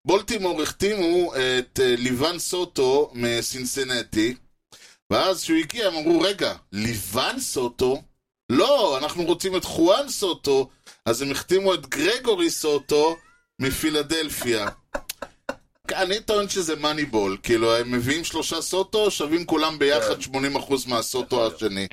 בולטימור החתימו את ליוון סוטו מסינסינטי, ואז כשהוא הגיע הם אמרו, רגע, ליוון סוטו? לא, אנחנו רוצים את חואן סוטו, אז הם החתימו את גרגורי סוטו מפילדלפיה. אני טוען שזה מניבול, כאילו הם מביאים 3 סוטו, שווים כולם ביחד 80% מהסוטו השני.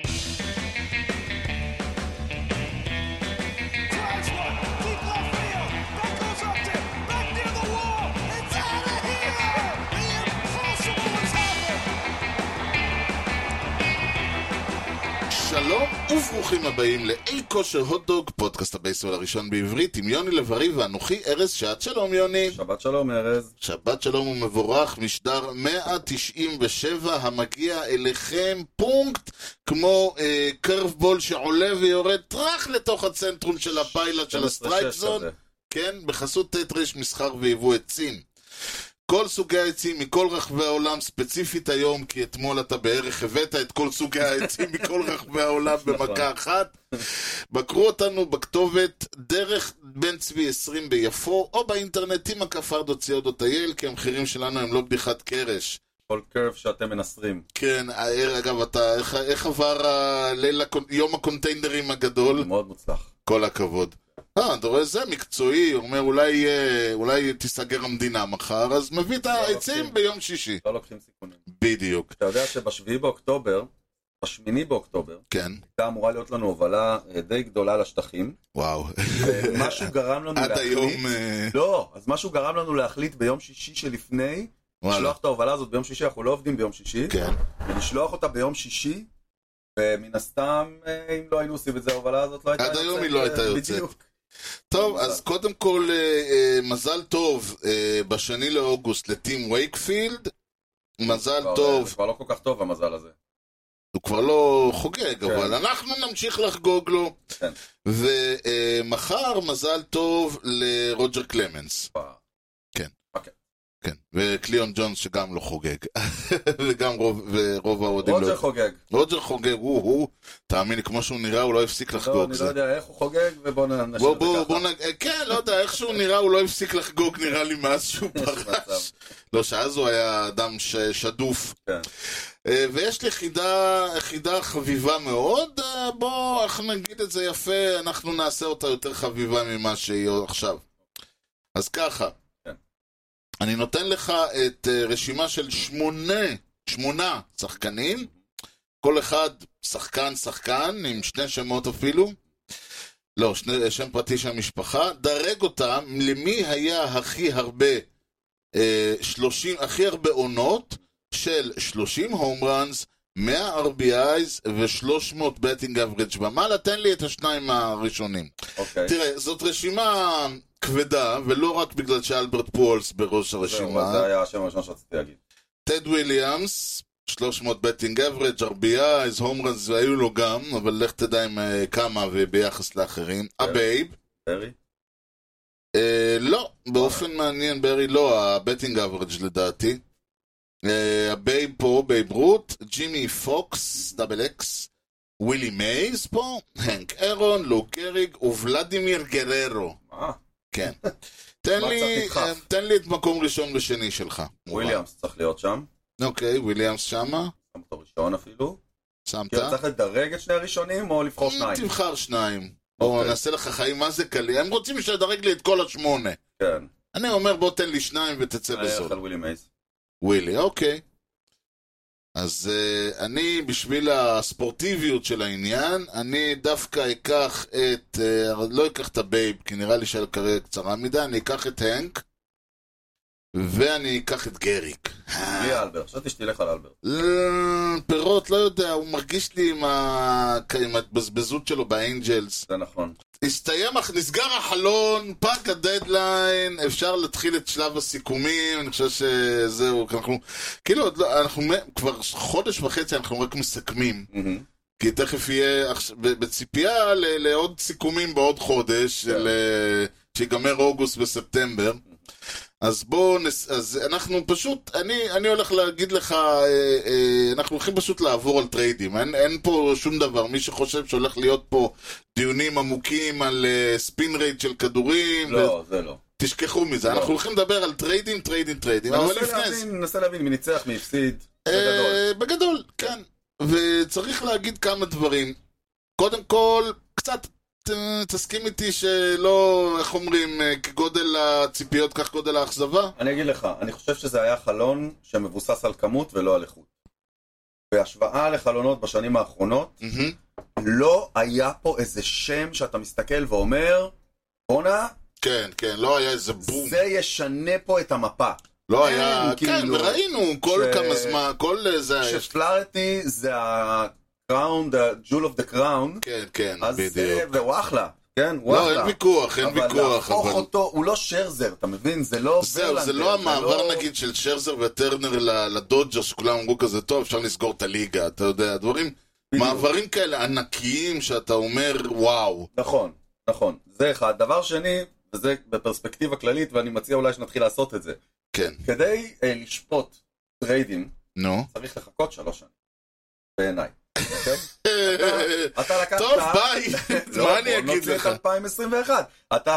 שלום וברוכים הבאים לאי כושר הוטדוג, פודקאסט הבייסבול הראשון בעברית עם יוני לב-ארי ואנוכי ארז שעד. שלום יוני. שבת שלום ארז. שבת שלום ומבורך, משדר 197 המגיע אליכם פונקט כמו קרבבול שעולה ויורד טרח לתוך הצנטרום של הפיילוט של הסטרייק זון, כן, בחסות תטרש מסחר ויבוא עצים. כל סוגי העצים מכל רחבי העולם, ספציפית היום, כי אתמול אתה בערך הבאת את כל סוגי העצים מכל רחבי העולם במכה אחת. בקרו אותנו בכתובת דרך בן צבי 20 ביפו, או באינטרנט עם הקפרדו.co.il, כי המחירים שלנו הם לא בדיחת קרש. כל קרב שאתם מנסרים. כן, אגב, איך עבר יום הקונטיינרים הגדול? מאוד מוצלח. כל הכבוד. אתה רואה, זה מקצועי, הוא אומר אולי תיסגר המדינה מחר, אז מביא את העצים ביום שישי. לא לוקחים סיכונים. בדיוק. אתה יודע שבשביעי באוקטובר, בשמיני באוקטובר, כן. הייתה אמורה להיות לנו הובלה די גדולה לשטחים. וואו. משהו גרם לנו עד היום... לא, אז משהו גרם לנו להחליט ביום שישי שלפני, לשלוח את ההובלה הזאת ביום שישי, אנחנו לא עובדים ביום שישי, כן. ולשלוח אותה ביום שישי, ומן הסתם, אם לא היינו עושים את זה, ההובלה הזאת לא הייתה יוצאת. עד היום היא לא הייתה יוצאת. טוב, אז קודם כל, מזל טוב בשני לאוגוסט לטים וייקפילד, מזל טוב. זה כבר לא כל כך טוב המזל הזה. הוא כבר לא חוגג, אבל אנחנו נמשיך לחגוג לו. ומחר מזל טוב לרוג'ר קלמנס. כן. כן, וקליון ג'ונס שגם לא חוגג. וגם רוב העודים לא... רוג'ר חוגג. רוג'ר חוגג, הוא, תאמין לי, כמו שהוא נראה, הוא לא הפסיק לחגוג. אני לא יודע איך הוא חוגג, ובוא נשאר את זה ככה. כן, לא יודע, איך שהוא נראה, הוא לא הפסיק לחגוג, נראה לי מאז שהוא פרש. לא, שאז הוא היה אדם שדוף. כן. ויש לי חידה חביבה מאוד, בוא, איך נגיד את זה יפה, אנחנו נעשה אותה יותר חביבה ממה שהיא עכשיו. אז ככה. אני נותן לך את רשימה של 8 שחקנים, כל אחד שחקן עם 2 שמות אפילו, לא, שם פרטי של המשפחה, דרג אותם למי היה הכי הרבה עונות של 30 הום ראנס, 100 RBIs ו-300 בטינג אברג' ומעלה. תן לי את השניים הראשונים. תראה, זאת רשימה כבדה, ולא רק בגלל שאלברט פולס בראש הרשימה. זה היה השם הראשון שרציתי להגיד. טד וויליאמס, 300 בטינג אברג', RBIs, הום ראנס היו לו גם, אבל לך תדע עם כמה וביחס לאחרים. הבייב. ברי? לא, באופן מעניין ברי לא, הבטינג אברג' לדעתי. הבייב פה, בייב רוט, ג'ימי פוקס, דאבל אקס, ווילי מייז פה, הנק אירון, לו גריג וולדימיר גררו. כן. תן לי את מקום ראשון ושני שלך. וויליאמס צריך להיות שם. אוקיי, וויליאמס שמה. שם אותו ראשון אפילו. שמת? כאילו צריך לדרג את 2 הראשונים או לבחור 2? תבחר 2. או נעשה לך חיים, מה זה קלי? הם רוצים שתדרג לי את כל 8. כן. אני אומר בוא תן לי 2 ותצא בסוד. ווילי מייז. ווילי, אוקיי. אז אני בשביל הספורטיביות של העניין, אני דווקא אקח לא אקח את הבייב, כי נראה לי שהקריירה קצרה מדי, אני אקח את הנק, ואני אקח את גריק. בלי אלברט, חשבתי שתלך על אלברט. פירות, לא יודע, הוא מרגיש לי עם ההתבזבזות שלו באנג'לס. זה נכון. נסגר החלון, פאק הדדליין, אפשר להתחיל את שלב הסיכומים, אני חושב שזהו, כאילו, אנחנו כבר חודש וחצי אנחנו רק מסכמים, כי תכף יהיה בציפייה לעוד סיכומים בעוד חודש, שיגמר אוגוסט בספטמבר, אז אז אנחנו פשוט, אני הולך להגיד לך, אנחנו הולכים פשוט לעבור על טריידים, אין פה שום דבר, מי שחושב שהולך להיות פה דיונים עמוקים על ספין רייט של כדורים. לא, זה לא. תשכחו מזה, אנחנו הולכים לדבר על טריידים, אבל לפני זה... ננסה להבין מי ניצח, מי הפסיד, בגדול. בגדול, כן. וצריך להגיד כמה דברים. קודם כל, קצת תסכים איתי שלא, איך אומרים, כגודל הציפיות, כך גודל האכזבה? אני אגיד לך, אני חושב שזה היה חלון שמבוסס על כמות ולא על איכות. בהשוואה לחלונות בשנים האחרונות, לא היה פה איזה שם שאתה מסתכל ואומר, בונה, כן, לא היה איזה בום. זה ישנה פה את המפה. לא היה, כן, וראינו כל כמה זמן, כל זה... שפלארטי זה ה-crown, the jewel of the crown. כן, בדיוק. והוא אחלה, כן, הוא אחלה. לא, אין ויכוח. אבל להפוך אותו, הוא לא שרזר, אתה מבין? זה לא... זהו, זה לא המעבר נגיד של שרזר וטרנר לדודג'ר, שכולם אמרו כזה, טוב, אפשר לסגור את הליגה, אתה יודע, דברים, מעברים כאלה ענקיים שאתה אומר, וואו. נכון, זה אחד. דבר שני, וזה בפרספקטיבה כללית, ואני מציע אולי שנתחיל לעשות את זה. כן. כדי לשפוט טריידים, צריך לחכות 3 שנים. בעיניי. אתה לקחת... טוב, ביי. מה אני אגיד לך? 2021.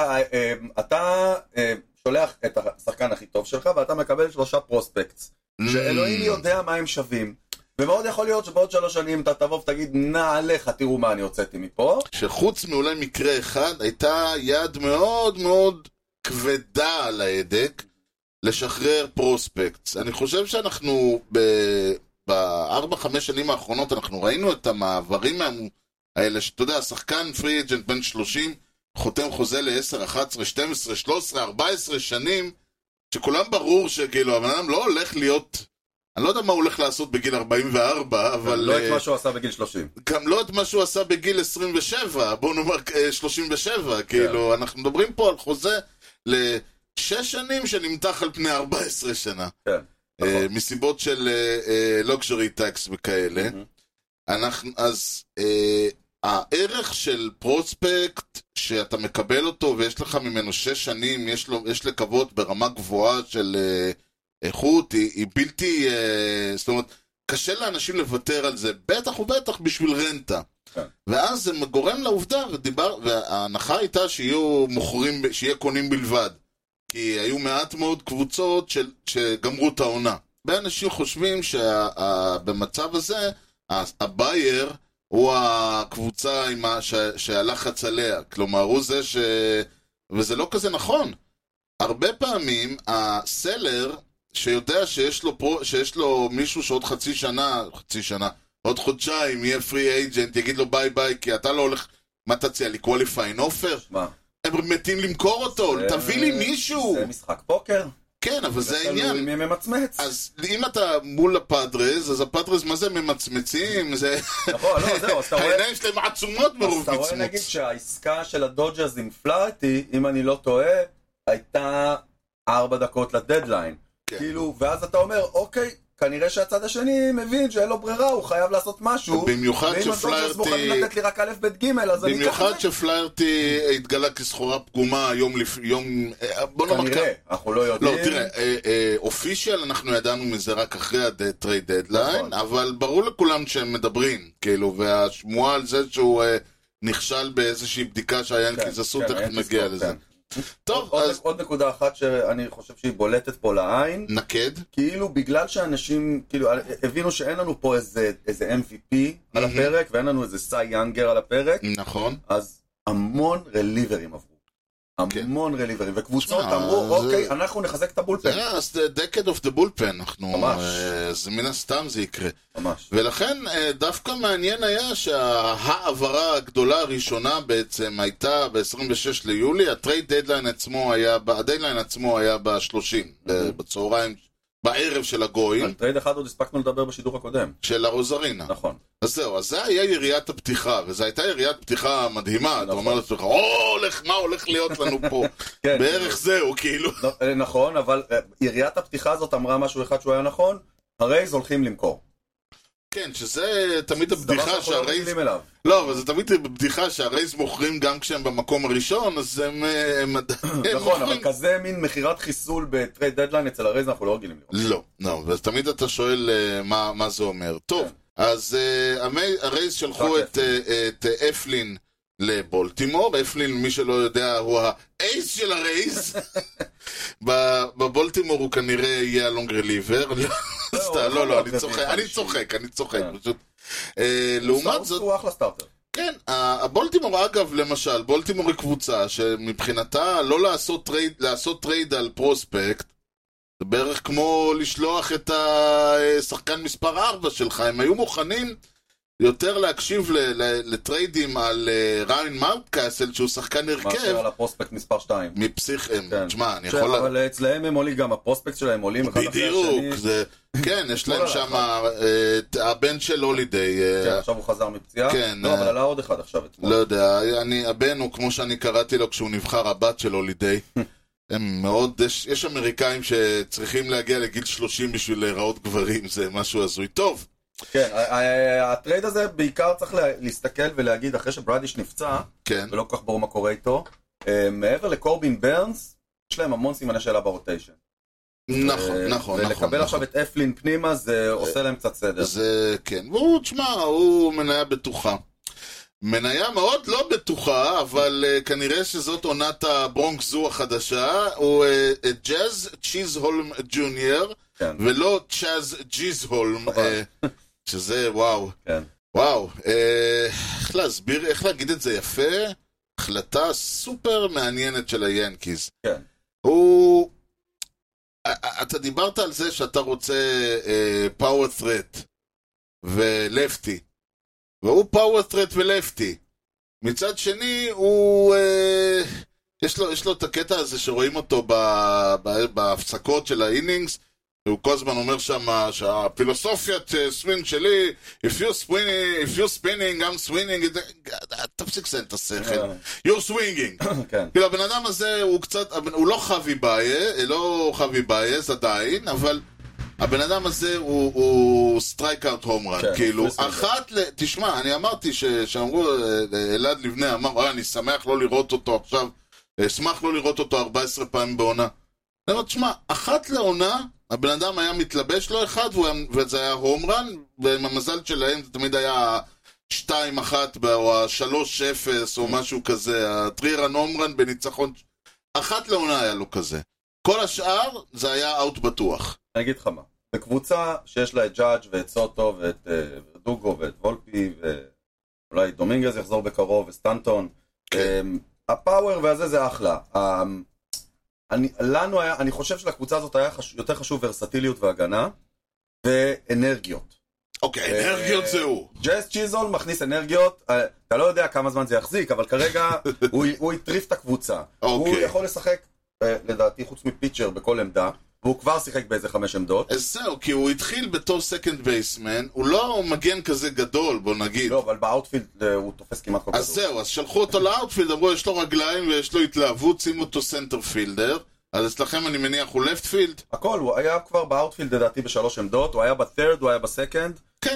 אתה שולח את השחקן הכי טוב שלך, ואתה מקבל 3 פרוספקטס, שאלוהים יודע מה הם שווים. ומאוד יכול להיות שבעוד 3 שנים אתה תבוא ותגיד, נעליך, תראו מה אני הוצאתי מפה. שחוץ מאולי מקרה אחד, הייתה יד מאוד מאוד כבדה על ההדק לשחרר פרוספקטס. אני חושב שאנחנו ב4-5 שנים האחרונות, אנחנו ראינו את המעברים האלה, שאתה יודע, השחקן פרי אג'נט בן 30, חותם חוזה ל-10, 11, 12, 13, 14 שנים, שכולם ברור שכאילו, הבן אדם לא הולך להיות... אני לא יודע מה הוא הולך לעשות בגיל 44, אבל... לא את מה שהוא עשה בגיל 30. גם לא את מה שהוא עשה בגיל 27, בואו נאמר 37, כאילו, אנחנו מדברים פה על חוזה ל6 שנים שנמתח על פני 14 שנה. כן. מסיבות של לוקשרי טקס וכאלה. אז הערך של פרוספקט, שאתה מקבל אותו ויש לך ממנו 6 שנים, יש לקוות ברמה גבוהה של... איכות היא בלתי, זאת אומרת, קשה לאנשים לוותר על זה, בטח ובטח בשביל רנטה. ואז זה גורם לעובדה, וההנחה הייתה שיהיו מוכרים, שיהיה קונים בלבד. כי היו מעט מאוד קבוצות שגמרו את העונה. באנשים חושבים שבמצב הזה, הבייר הוא הקבוצה שהלחץ עליה. כלומר, הוא זה וזה לא כזה נכון. הרבה פעמים, הסלר... שיודע שיש לו מישהו שעוד חצי שנה, עוד חודשיים יהיה פרי אייג'נט, יגיד לו ביי ביי, כי אתה לא הולך, מה תציע לי, qualifying offer? מה? הם מתים למכור אותו, תביא לי מישהו. זה משחק פוקר. כן, אבל זה העניין. מי ממצמץ. אז אם אתה מול הפאדרז, אז הפאדרז מה זה ממצמצים? זה... נכון, לא, זהו, אז אתה רואה... העיניים שלהם עצומות מרוב מצמוץ. אז אתה רואה נגיד שהעסקה של הדודג'רס עם פלארטי, אם אני לא טועה, הייתה 4 דקות לדדליין. כאילו, ואז אתה אומר, אוקיי, כנראה שהצד השני מבין שאין לו ברירה, הוא חייב לעשות משהו. במיוחד שפלארטי... מוכנים לתת לי רק א' ב' ג', אז אני אקח את זה. במיוחד שפלארטי התגלה כסחורה פגומה יום... כנראה, אנחנו לא יודעים. לא, תראה, אופישיאל אנחנו ידענו מזה רק אחרי הטרייד דדליין, אבל ברור לכולם שהם מדברים, כאילו, והשמועה על זה שהוא נכשל באיזושהי בדיקה שהיאנקיז עשו, תכף נגיע לזה. טוב, אז... עוד נקודה אחת שאני חושב שהיא בולטת פה לעין. נקד. כאילו, בגלל שאנשים, כאילו, הבינו שאין לנו פה איזה MVP על הפרק, ואין לנו איזה סי יאנגר על הפרק. נכון. אז המון רליברים עברו. המון רליברים. וקבוצות אמרו, אוקיי, אנחנו נחזק את הבולפן. זה decade of the bullpen. ממש. זה מן הסתם זה יקרה. ממש. ולכן דווקא מעניין היה שהעברה הגדולה הראשונה בעצם הייתה ב-26 ליולי, הטרייד דדליין עצמו היה, הדדליין עצמו היה ב-30, בצהריים, בערב של הגויים. על טרייד אחד עוד הספקנו לדבר בשידור הקודם. של הרוזרינה. נכון. אז זהו, אז זה היה יריית הפתיחה, וזו הייתה יריית פתיחה מדהימה. אתה אומר לעצמך, מה הולך להיות לנו פה? בערך זהו, כאילו. נכון, אבל יריית הפתיחה הזאת אמרה משהו אחד שהוא היה נכון, הרייז הולכים למכור. כן, שזה תמיד הבדיחה שהרייז... לא, אבל זה תמיד בדיחה שהרייז מוכרים גם כשהם במקום הראשון, אז הם... נכון, אבל כזה מין מחירת חיסול בטרייד דדליין אצל הרייז אנחנו לא רגילים לראות. לא, ואז תמיד אתה שואל מה זה אומר. טוב, אז הרייז שלחו את אפלין לבולטימור. אפלין, מי שלא יודע, הוא האייס של הרייס. בבולטימור הוא כנראה יהיה הלונג רליבר. לא, אני צוחק. פשוט. לעומת זאת... הוא אחלה סטארטר. כן, הבולטימור אגב, למשל, בולטימור היא קבוצה שמבחינתה לא לעשות טרייד על פרוספקט, זה בערך כמו לשלוח את השחקן מספר 4 שלך. הם היו מוכנים יותר להקשיב לטריידים על ריין מארטקאסל, שהוא שחקן הרכב. מאשר על הפרוספקט מספר 2. מפסיכם, תשמע, אני יכול... אבל אצלהם הם עולים, גם הפרוספקט שלהם עולים אחד אחרי השני. בדיוק, כן, יש להם שם הבן של הולידיי. כן, עכשיו הוא חזר מפציעה. לא, אבל עלה עוד אחד עכשיו. לא יודע, הבן הוא כמו שאני קראתי לו כשהוא נבחר, הבת של הולידיי. הם מאוד, יש אמריקאים שצריכים להגיע לגיל 30 בשביל להיראות גברים, זה משהו הזוי. טוב. כן, הטרייד הזה בעיקר צריך להסתכל ולהגיד, אחרי שברדיש נפצע, ולא כל כך ברור מה קורה איתו, מעבר לקורבין ברנס, יש להם המון סימני שאלה ברוטיישן. נכון. ולקבל עכשיו את אפלין פנימה, זה עושה להם קצת סדר. זה, כן, והוא, תשמע, הוא מניה בטוחה. מניה מאוד לא בטוחה, אבל כנראה שזאת עונת הברונקס זו החדשה, הוא ג'אז צ'יזהולם ג'וניור, ולא צ'אז ג'יזהולם, שזה וואו. וואו, איך להסביר, איך להגיד את זה יפה? החלטה סופר מעניינת של היאנקיז. הוא... אתה דיברת על זה שאתה רוצה פאוור ת'רט ולפטי, והוא פאוור ת'רט ולפטי. מצד שני, הוא... יש לו את הקטע הזה שרואים אותו בהפסקות של האינינגס, הוא כל הזמן אומר שם שהפילוסופיית סווינג שלי, if you're spinning, I'm swinging, תפסיק לסיים את השכל, you're swinging. כאילו הבן אדם הזה הוא קצת, הוא לא חווי בייס עדיין, אבל הבן אדם הזה הוא סטרייק אאוט הום רן, כאילו תשמע, אני אמרתי שאמרו, אלעד לבנה אמר, אני שמח לא לראות אותו עכשיו, אשמח לא לראות אותו 14 פעמים בעונה. אני אומר, תשמע, אחת לעונה, הבן אדם היה מתלבש לו אחד, וזה היה הום רן, ובמזל שלהם זה תמיד היה 2-1 או 3-0 או משהו כזה, הטרירן הום רן בניצחון, אחת לעונה היה לו כזה. כל השאר זה היה אאוט בטוח. אני אגיד לך מה, בקבוצה שיש לה את ג'אדג' ואת סוטו ואת דוגו ואת וולפי ואולי דומינגז יחזור בקרוב וסטנטון, הפאוור והזה זה אחלה. אני חושב שלקבוצה הזאת היה יותר חשוב ורסטיליות והגנה ואנרגיות. אוקיי, אנרגיות זהו. ג'אז צ'יזול מכניס אנרגיות, אתה לא יודע כמה זמן זה יחזיק, אבל כרגע הוא יטריף את הקבוצה. הוא יכול לשחק, לדעתי, חוץ מפיצ'ר בכל עמדה, והוא כבר שיחק באיזה 5 עמדות. אז זהו, כי הוא התחיל בתור סקנד בייסמן, הוא לא מגן כזה גדול, בוא נגיד. לא, אבל באוטפילד הוא תופס כמעט כל כדור. אז זהו, אז שלחו אותו לאוטפילד, אמרו, יש לו רגליים ויש לו התלהבות, שימו אותו סנטר פילדר. אז אצלכם אני מניח הוא לפט פילד? הכל, הוא היה כבר באוטפילד לדעתי ב3 עמדות, הוא היה בת'רד, הוא היה בסקנד. כן.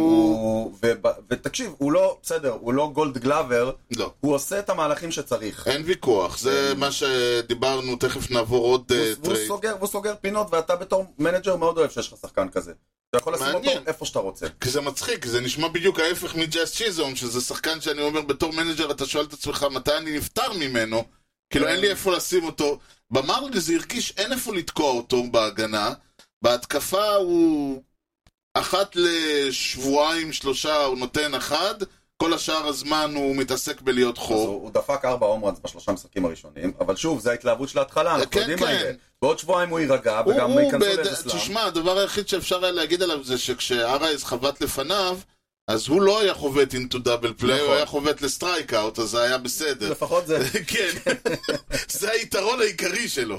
ותקשיב, הוא לא, בסדר, הוא לא גולד גלאבר, לא. הוא עושה את המהלכים שצריך. אין ויכוח, זה מה שדיברנו, תכף נעבור עוד טרייד. והוא סוגר פינות, ואתה בתור מנג'ר מאוד אוהב שיש לך שחקן כזה. אתה יכול לשים אותו איפה שאתה רוצה. כי זה מצחיק, זה נשמע בדיוק ההפך מג'אז צ'יזום, שזה שחקן שאני אומר בתור מנג'ר, אתה שואל את עצמך מתי אני נפטר ממנו, כאילו אין לי איפה לשים אותו. במרלי זה הרגיש, אין איפה לתקוע אותו בהגנה, בהתקפה הוא 1 לשבועיים 3 הוא נותן 1, כל השאר הזמן הוא מתעסק בלהיות חור. הוא דפק 4 הומרנס ב3 משחקים הראשונים, אבל שוב, זה ההתלהבות של ההתחלה, אנחנו יודעים מה יהיה. בעוד שבועיים הוא יירגע, וגם ייכנסו לאיזה סלאם. תשמע, הדבר היחיד שאפשר היה להגיד עליו זה שכשארייס חבט לפניו, אז הוא לא היה חובט into double play, הוא היה חובט לסטרייק אאוט, אז זה היה בסדר. לפחות זה. כן, זה היתרון העיקרי שלו.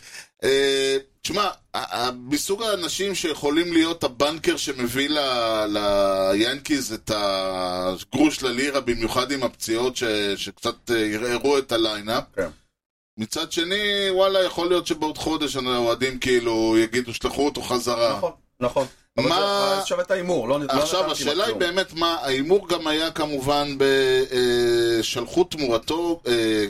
תשמע, בסוג האנשים שיכולים להיות הבנקר שמביא ליאנקיז את הגרוש ללירה, במיוחד עם הפציעות שקצת יראו את הליינאפ. מצד שני, וואלה, יכול להיות שבעוד חודש האוהדים כאילו יגידו, שלחו אותו חזרה. נכון, נכון. אבל זה שווה את האימור. עכשיו, השאלה היא באמת מה, האימור גם היה כמובן בשלחו תמורתו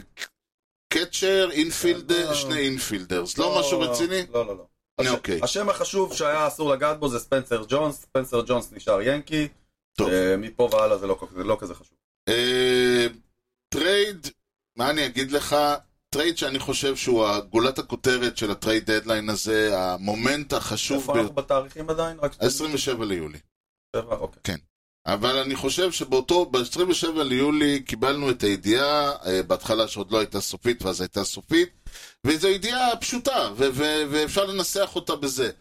קצ'ר, אינפילדר, 2 אינפילדרס. לא משהו רציני? לא, לא, לא. השם החשוב שהיה אסור לגעת בו זה ספנסר ג'ונס. ספנסר ג'ונס נשאר ינקי. מפה והלאה זה לא כזה חשוב. מה אני אגיד לך? טרייד שאני חושב שהוא גולת הכותרת של הטרייד דדליין הזה, המומנט החשוב איפה אנחנו בתאריכים עדיין? 27 ליולי. אוקיי. כן. אבל אני חושב ב-27 ליולי קיבלנו את הידיעה, בהתחלה שעוד לא הייתה סופית ואז הייתה סופית, וזו ידיעה פשוטה, ואפשר לנסח אותה בזה.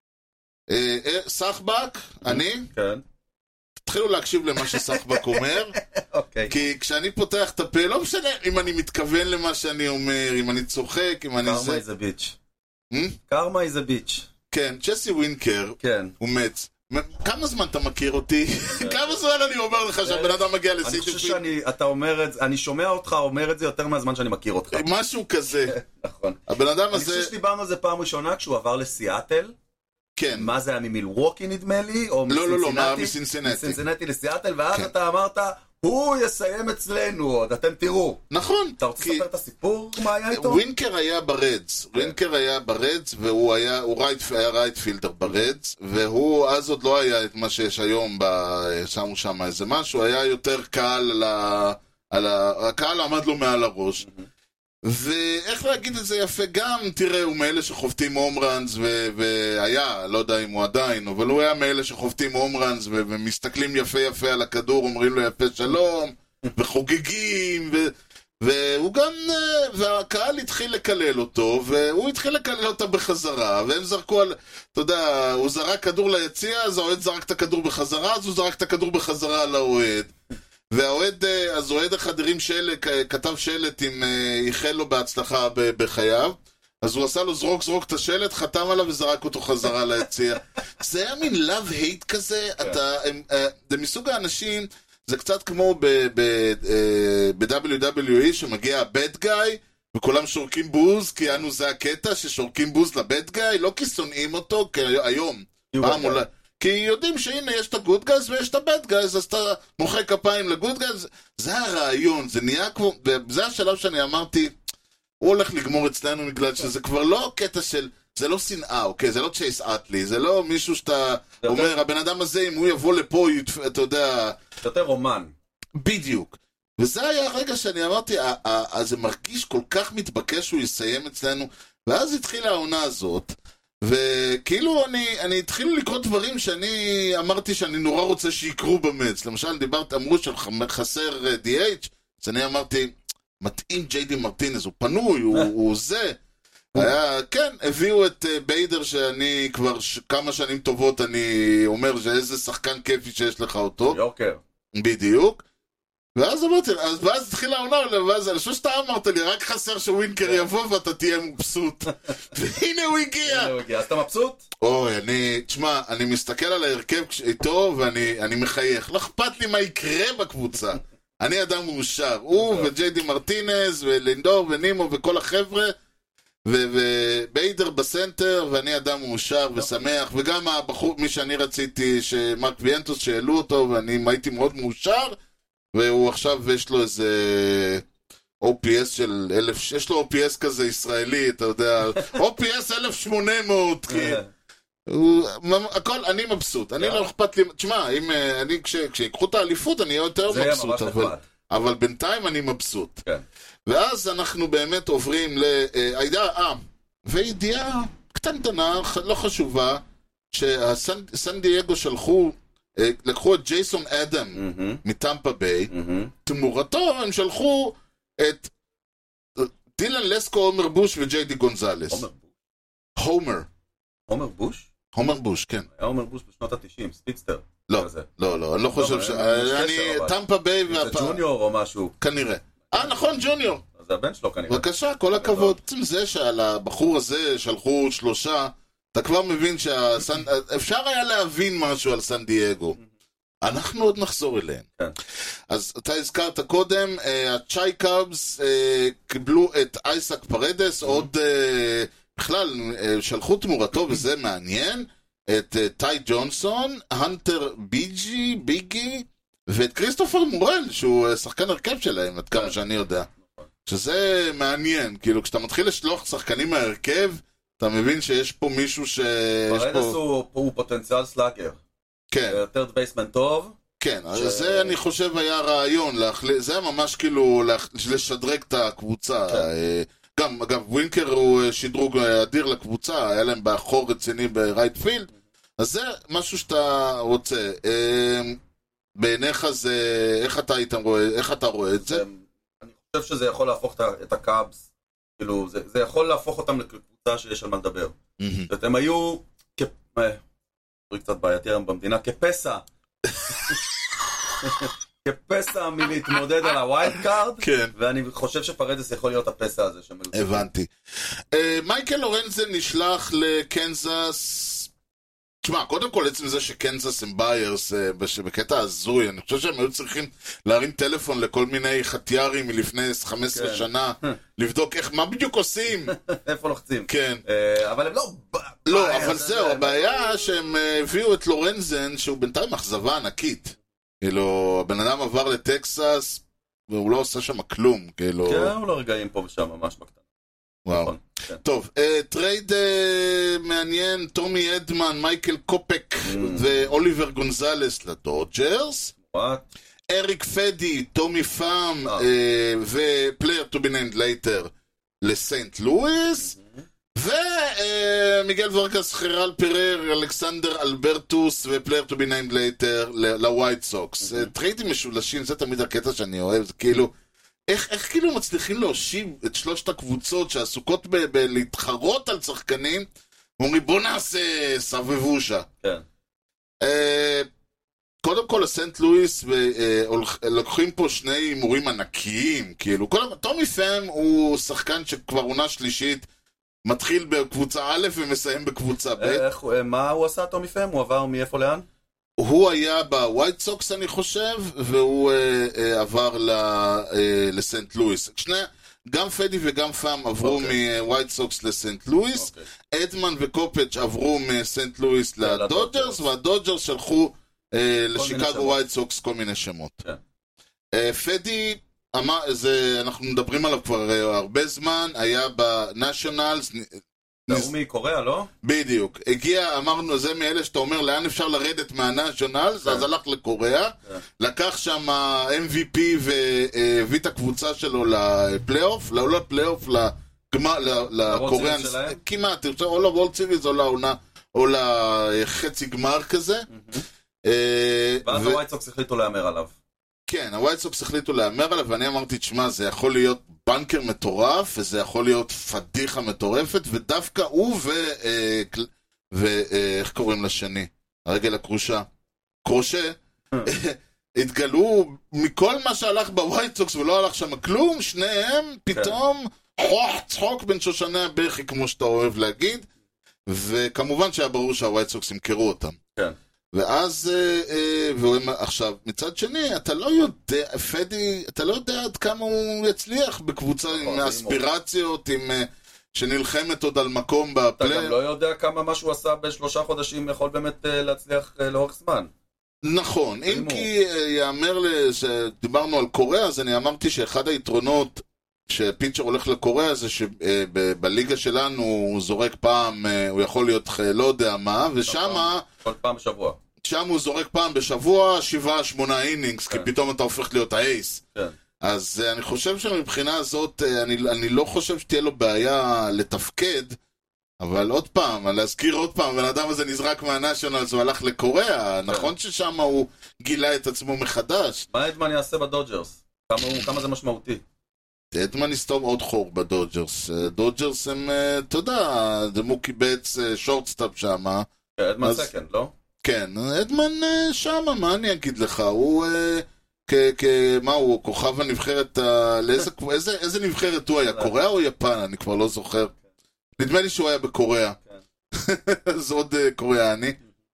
סחבק, אני, כן. תתחילו להקשיב למה שסחבק אומר, אוקיי. כי כשאני פותח את הפה, לא משנה אם אני מתכוון למה שאני אומר, אם אני צוחק, אם אני זה... קרמה is a bitch. קרמה is a bitch. כן, ג'סי ווינקר, כן. הוא מצ. כמה זמן אתה מכיר אותי? כמה זמן אני אומר לך שהבן אדם מגיע אני לסיטי חושב שאתה אומר את זה, אני שומע אותך אומר את זה יותר מהזמן שאני מכיר אותך. משהו כזה. נכון. הבן אדם אני הזה... חושב שדיברנו על זה פעם ראשונה כשהוא עבר לסיאטל. כן. מה זה היה ממילווקי נדמה לי? או לא, מסינסינטי. מסינסינטי לסיאטל, ואז אתה אמרת, הוא יסיים אצלנו עוד, אתם תראו. נכון. אתה רוצה לספר את הסיפור? מה היה איתו? ווינקר היה ברדס. ווינקר היה ברדס, והוא היה רייטפילדר ברדס, והוא אז עוד לא היה את מה שיש היום, שמו שם איזה משהו, היה יותר קל הקהל עמד לו מעל הראש. ואיך להגיד את זה יפה גם, תראה, הוא מאלה שחובטים הומראנס, והיה, לא יודע אם הוא עדיין, אבל הוא היה מאלה שחובטים הומראנס, ומסתכלים יפה יפה על הכדור, אומרים לו יפה שלום, וחוגגים, והוא גם, והקהל התחיל לקלל אותו, והוא התחיל לקלל אותה בחזרה, והם זרקו על, אתה יודע, הוא זרק כדור ליציע, אז האוהד זרק את הכדור בחזרה, אז הוא זרק את הכדור בחזרה על האוהד. והאוהד, אז אוהד אחד הרים שלט, כתב שלט עם איחל לו בהצלחה בחייו, אז הוא עשה לו זרוק את השלט, חתם עליו וזרק אותו חזרה ליציע. זה היה מין love-hate כזה, זה מסוג האנשים, זה קצת כמו ב-WWE שמגיע ה-bad guy, וכולם שורקים בוז, כי אנו זה הקטע ששורקים בוז ל-bad guy, לא כי שונאים אותו, כי היום, פעם אולי... כי יודעים שהנה יש את הגוד גייז ויש את הבד גייז, אז אתה מוחא כפיים לגוד גייז, זה הרעיון, זה נהיה כמו, וזה השלב שאני אמרתי, הוא הולך לגמור אצלנו בגלל שזה כבר לא קטע של, זה לא שנאה, אוקיי, זה לא צ'ייס אטלי, זה לא מישהו שאתה אומר, הבן אדם הזה אם הוא יבוא לפה, אתה יודע... יותר רומן. בדיוק. וזה היה הרגע שאני אמרתי, זה מרגיש כל כך שהוא יסיים אצלנו, ואז התחילה העונה הזאת, וכאילו אני התחילו לקרוא דברים שאני אמרתי שאני נורא רוצה שיקרו במץ. למשל אמרו שחסר DH, אז אני אמרתי, מתאים ג'יי די מרטינז, הוא פנוי, הוא זה. כן, הביאו את ביידר שאני כבר כמה שנים טובות אני אומר שאיזה שחקן כיפי שיש לך אותו. יוקר. בדיוק. ואז אמרתי, ואז התחילה העונה, ואז אני חושב שאתה אמרת לי, רק חסר שווינקר יבוא ואתה תהיה מבסוט. והנה הוא הגיע. אז אתה מבסוט? אוי, תשמע, אני מסתכל על ההרכב איתו ואני מחייך. לא אכפת לי מה יקרה בקבוצה. אני אדם מאושר. הוא וג'יי די מרטינז ולינדור ונימו וכל החבר'ה, וביידר בסנטר, ואני אדם מאושר ושמח, וגם הבחור, מי שאני רציתי, מרק ויאנטוס, שהעלו אותו, ואני הייתי מאוד מאושר, והוא עכשיו יש לו איזה OPS של 1000, יש לו OPS כזה ישראלי, אתה יודע, OPS 1800, הכל, אני מבסוט, אני לא אכפת לי, תשמע, כשיקחו את האליפות אני אהיה יותר מבסוט, אבל בינתיים אני מבסוט. ואז אנחנו באמת עוברים וידיעה קטנטנה, לא חשובה, שהסן דייגו לקחו את ג'ייסון אדם מטמפה ביי, תמורתו הם שלחו את דילן לסקו, הומר בוש וג'יי די גונזלס. הומר בוש? הומר בוש, כן. היה הומר בוש בשנות ה-90, ספיצטר. לא, אני לא חושב טמפה ביי זה ג'וניור או משהו. כנראה. נכון, ג'וניור. זה הבן שלו כנראה. בבקשה, כל הכבוד. בעצם זה שעל הבחור הזה שלחו 3, אתה כבר מבין אפשר היה להבין משהו על סן דייגו. אנחנו עוד נחזור אליהם. אז אתה הזכרת קודם, הצ'יי קאבס קיבלו את אייסק פרדס, עוד בכלל שלחו תמורתו, וזה מעניין, את טי ג'ונסון, הנטר ביגי, ואת כריסטופר מורל, שהוא שחקן הרכב שלהם, עד כמה שאני יודע. שזה מעניין, כאילו כשאתה מתחיל לשלוח שחקנים מהרכב, אתה מבין שיש פה מישהו פרדס הוא פוטנציאל סלאגר. כן. טרד בייסמן טוב. כן, זה אני חושב היה רעיון, זה היה ממש כאילו לשדרג את הקבוצה. גם, אגב, ווינקר הוא שדרוג אדיר לקבוצה, היה להם באחור רציני ברייט פילד, אז זה משהו שאתה רוצה. בעיניך זה, איך אתה רואה את זה? אני חושב שזה יכול להפוך את הקאבס, כאילו, זה יכול להפוך אותם לקבוצה שיש על מה לדבר. הם היו, קצת בעייתי היום במדינה, כפסע. כפסע מלהתמודד על הווייד קארד, ואני חושב שפרדס יכול להיות הפסע הזה. הבנתי. מייקל לורנזן נשלח לקנזס. תשמע, קודם כל עצם זה שקנזס הם ביירס בקטע הזוי, אני חושב שהם היו צריכים להרים טלפון לכל מיני חטיירים מלפני 15 שנה, לבדוק מה בדיוק עושים. איפה לוחצים. כן. אבל הם לא... לא, אבל זהו, הבעיה שהם הביאו את לורנזן, שהוא בינתיים אכזבה ענקית. כאילו, הבן אדם עבר לטקסס, והוא לא עושה שם כלום, כאילו... כן, הוא לא רגעים פה ושם, ממש בקטן. וואו. טוב, טרייד מעניין, טומי אדמן, מייקל קופק ואוליבר גונזלס לדודג'רס. אריק פדי, טומי פאם ופלייר טו בי ניימד לייטר לסנט לואיס. ומיגל ורגס, חירל פירר, אלכסנדר אלברטוס ופלייר טו בי ניימד לייטר לווייט סוקס. טריידים משולשים, זה תמיד הקטע שאני אוהב, זה כאילו... איך כאילו מצליחים להושיב את שלושת הקבוצות שעסוקות להתחרות על שחקנים, ואומרים בוא נעשה סבבושה. כן. קודם כל הסנט לואיס לוקחים פה שני הימורים ענקיים, כאילו, טומי פאם הוא שחקן שכבר עונה שלישית, מתחיל בקבוצה א' ומסיים בקבוצה ב'. מה הוא עשה טומי פאם? הוא עבר מאיפה לאן? הוא היה בווייט סוקס אני חושב, והוא עבר לסנט לואיס. גם פדי וגם פאם עברו מווייט סוקס לסנט לואיס, אדמן וקופץ' עברו מסנט לואיס לדודג'רס, והדודג'רס שלחו לשיקגו ווייט סוקס כל מיני שמות. פדי, אנחנו מדברים עליו כבר הרבה זמן, היה בנשיונלס, הוא מקוריאה, לא? בדיוק. הגיע, אמרנו, זה מאלה שאתה אומר, לאן אפשר לרדת מהנשיונלס, אז הלך לקוריאה, לקח שם MVP והביא את הקבוצה שלו לפלייאוף, לא לפלייאוף, לקוריאן, כמעט, או לוולד סיריז, או לעונה, או לחצי גמר כזה. ואז הווייט סוקס החליטו להמר עליו. כן, הווייט סוקס החליטו להמר עליו, ואני אמרתי, תשמע, זה יכול להיות בנקר מטורף, וזה יכול להיות פדיחה מטורפת, ודווקא הוא ואיך קוראים לשני? הרגל הקרושה. קרושה, התגלו מכל מה שהלך בווייט סוקס ולא הלך שם כלום, שניהם פתאום צחוק בין שושני הבכי, כמו שאתה אוהב להגיד, וכמובן שהיה ברור שהווייט סוקס ימכרו אותם. כן. ואז, עכשיו, מצד שני, אתה לא יודע, פדי, אתה לא יודע עד כמה הוא יצליח בקבוצה עם אספירציות, שנלחמת עוד על מקום בפלייאוף. אתה גם לא יודע כמה מה שהוא עשה ב3 חודשים יכול באמת להצליח לאורך זמן. נכון, אם כי יאמר שדיברנו על קוריאה, אז אני אמרתי שאחד היתרונות שפיצ'ר הולך לקוריאה זה שבליגה שלנו הוא זורק פעם, הוא יכול להיות לא יודע מה, ושמה... כל פעם בשבוע. שם הוא זורק פעם בשבוע 7-8 אינינגס, כי פתאום אתה הופך להיות האייס. אז אני חושב שמבחינה הזאת, אני לא חושב שתהיה לו בעיה לתפקד, אבל עוד פעם, להזכיר עוד פעם, בן אדם הזה נזרק מהנשיונלס, הוא הלך לקוריאה, נכון ששם הוא גילה את עצמו מחדש. מה אדמן יעשה בדודג'רס? כמה זה משמעותי? אדמן יסתום עוד חור בדודג'רס. דודג'רס הם, אתה יודע, זה מוקי בץ שורטסטאפ שם. אדמן סקנד, לא? כן, אדמן שם, מה אני אגיד לך? הוא, מה הוא, כוכב הנבחרת, איזה נבחרת הוא היה? קוריאה או יפן? אני כבר לא זוכר. נדמה לי שהוא היה בקוריאה. זה עוד קוריאני.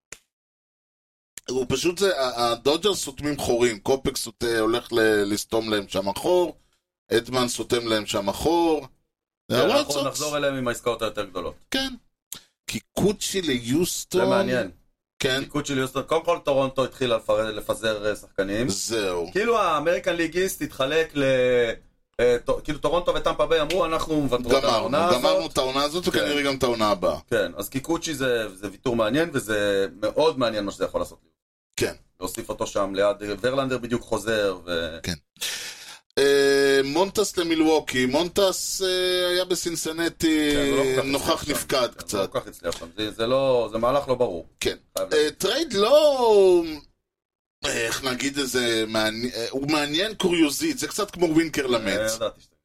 הוא פשוט זה, הדודג'רס סותמים חורים. קופק הולך לסתום להם שם חור. אדמן סותם להם שם חור. אנחנו נחזור אליהם עם העסקאות היותר גדולות. כן. קיקוצ'י ליוסטון. זה מעניין. כן. קיקוצ'י ליוסטון. קודם כל טורונטו התחילה לפזר שחקנים. זהו. כאילו האמריקן ליגיסט התחלק כאילו טורונטו וטמפה ביי אמרו אנחנו מבטרות את העונה הזאת. גמרנו את העונה הזאת וכנראה גם את העונה הבאה. כן, אז קיקוצ'י זה ויתור מעניין וזה מאוד מעניין מה שזה יכול לעשות. כן. להוסיף אותו שם ליד, ורלנדר בדיוק חוזר, כן. מונטס למילווקי, מונטס היה בסינסנטי, נוכח נפקד קצת. לא כל כך הצליח שם, זה מהלך לא ברור. כן. טרייד לא... איך נגיד איזה... הוא מעניין קוריוזית, זה קצת כמו ווינקר למץ.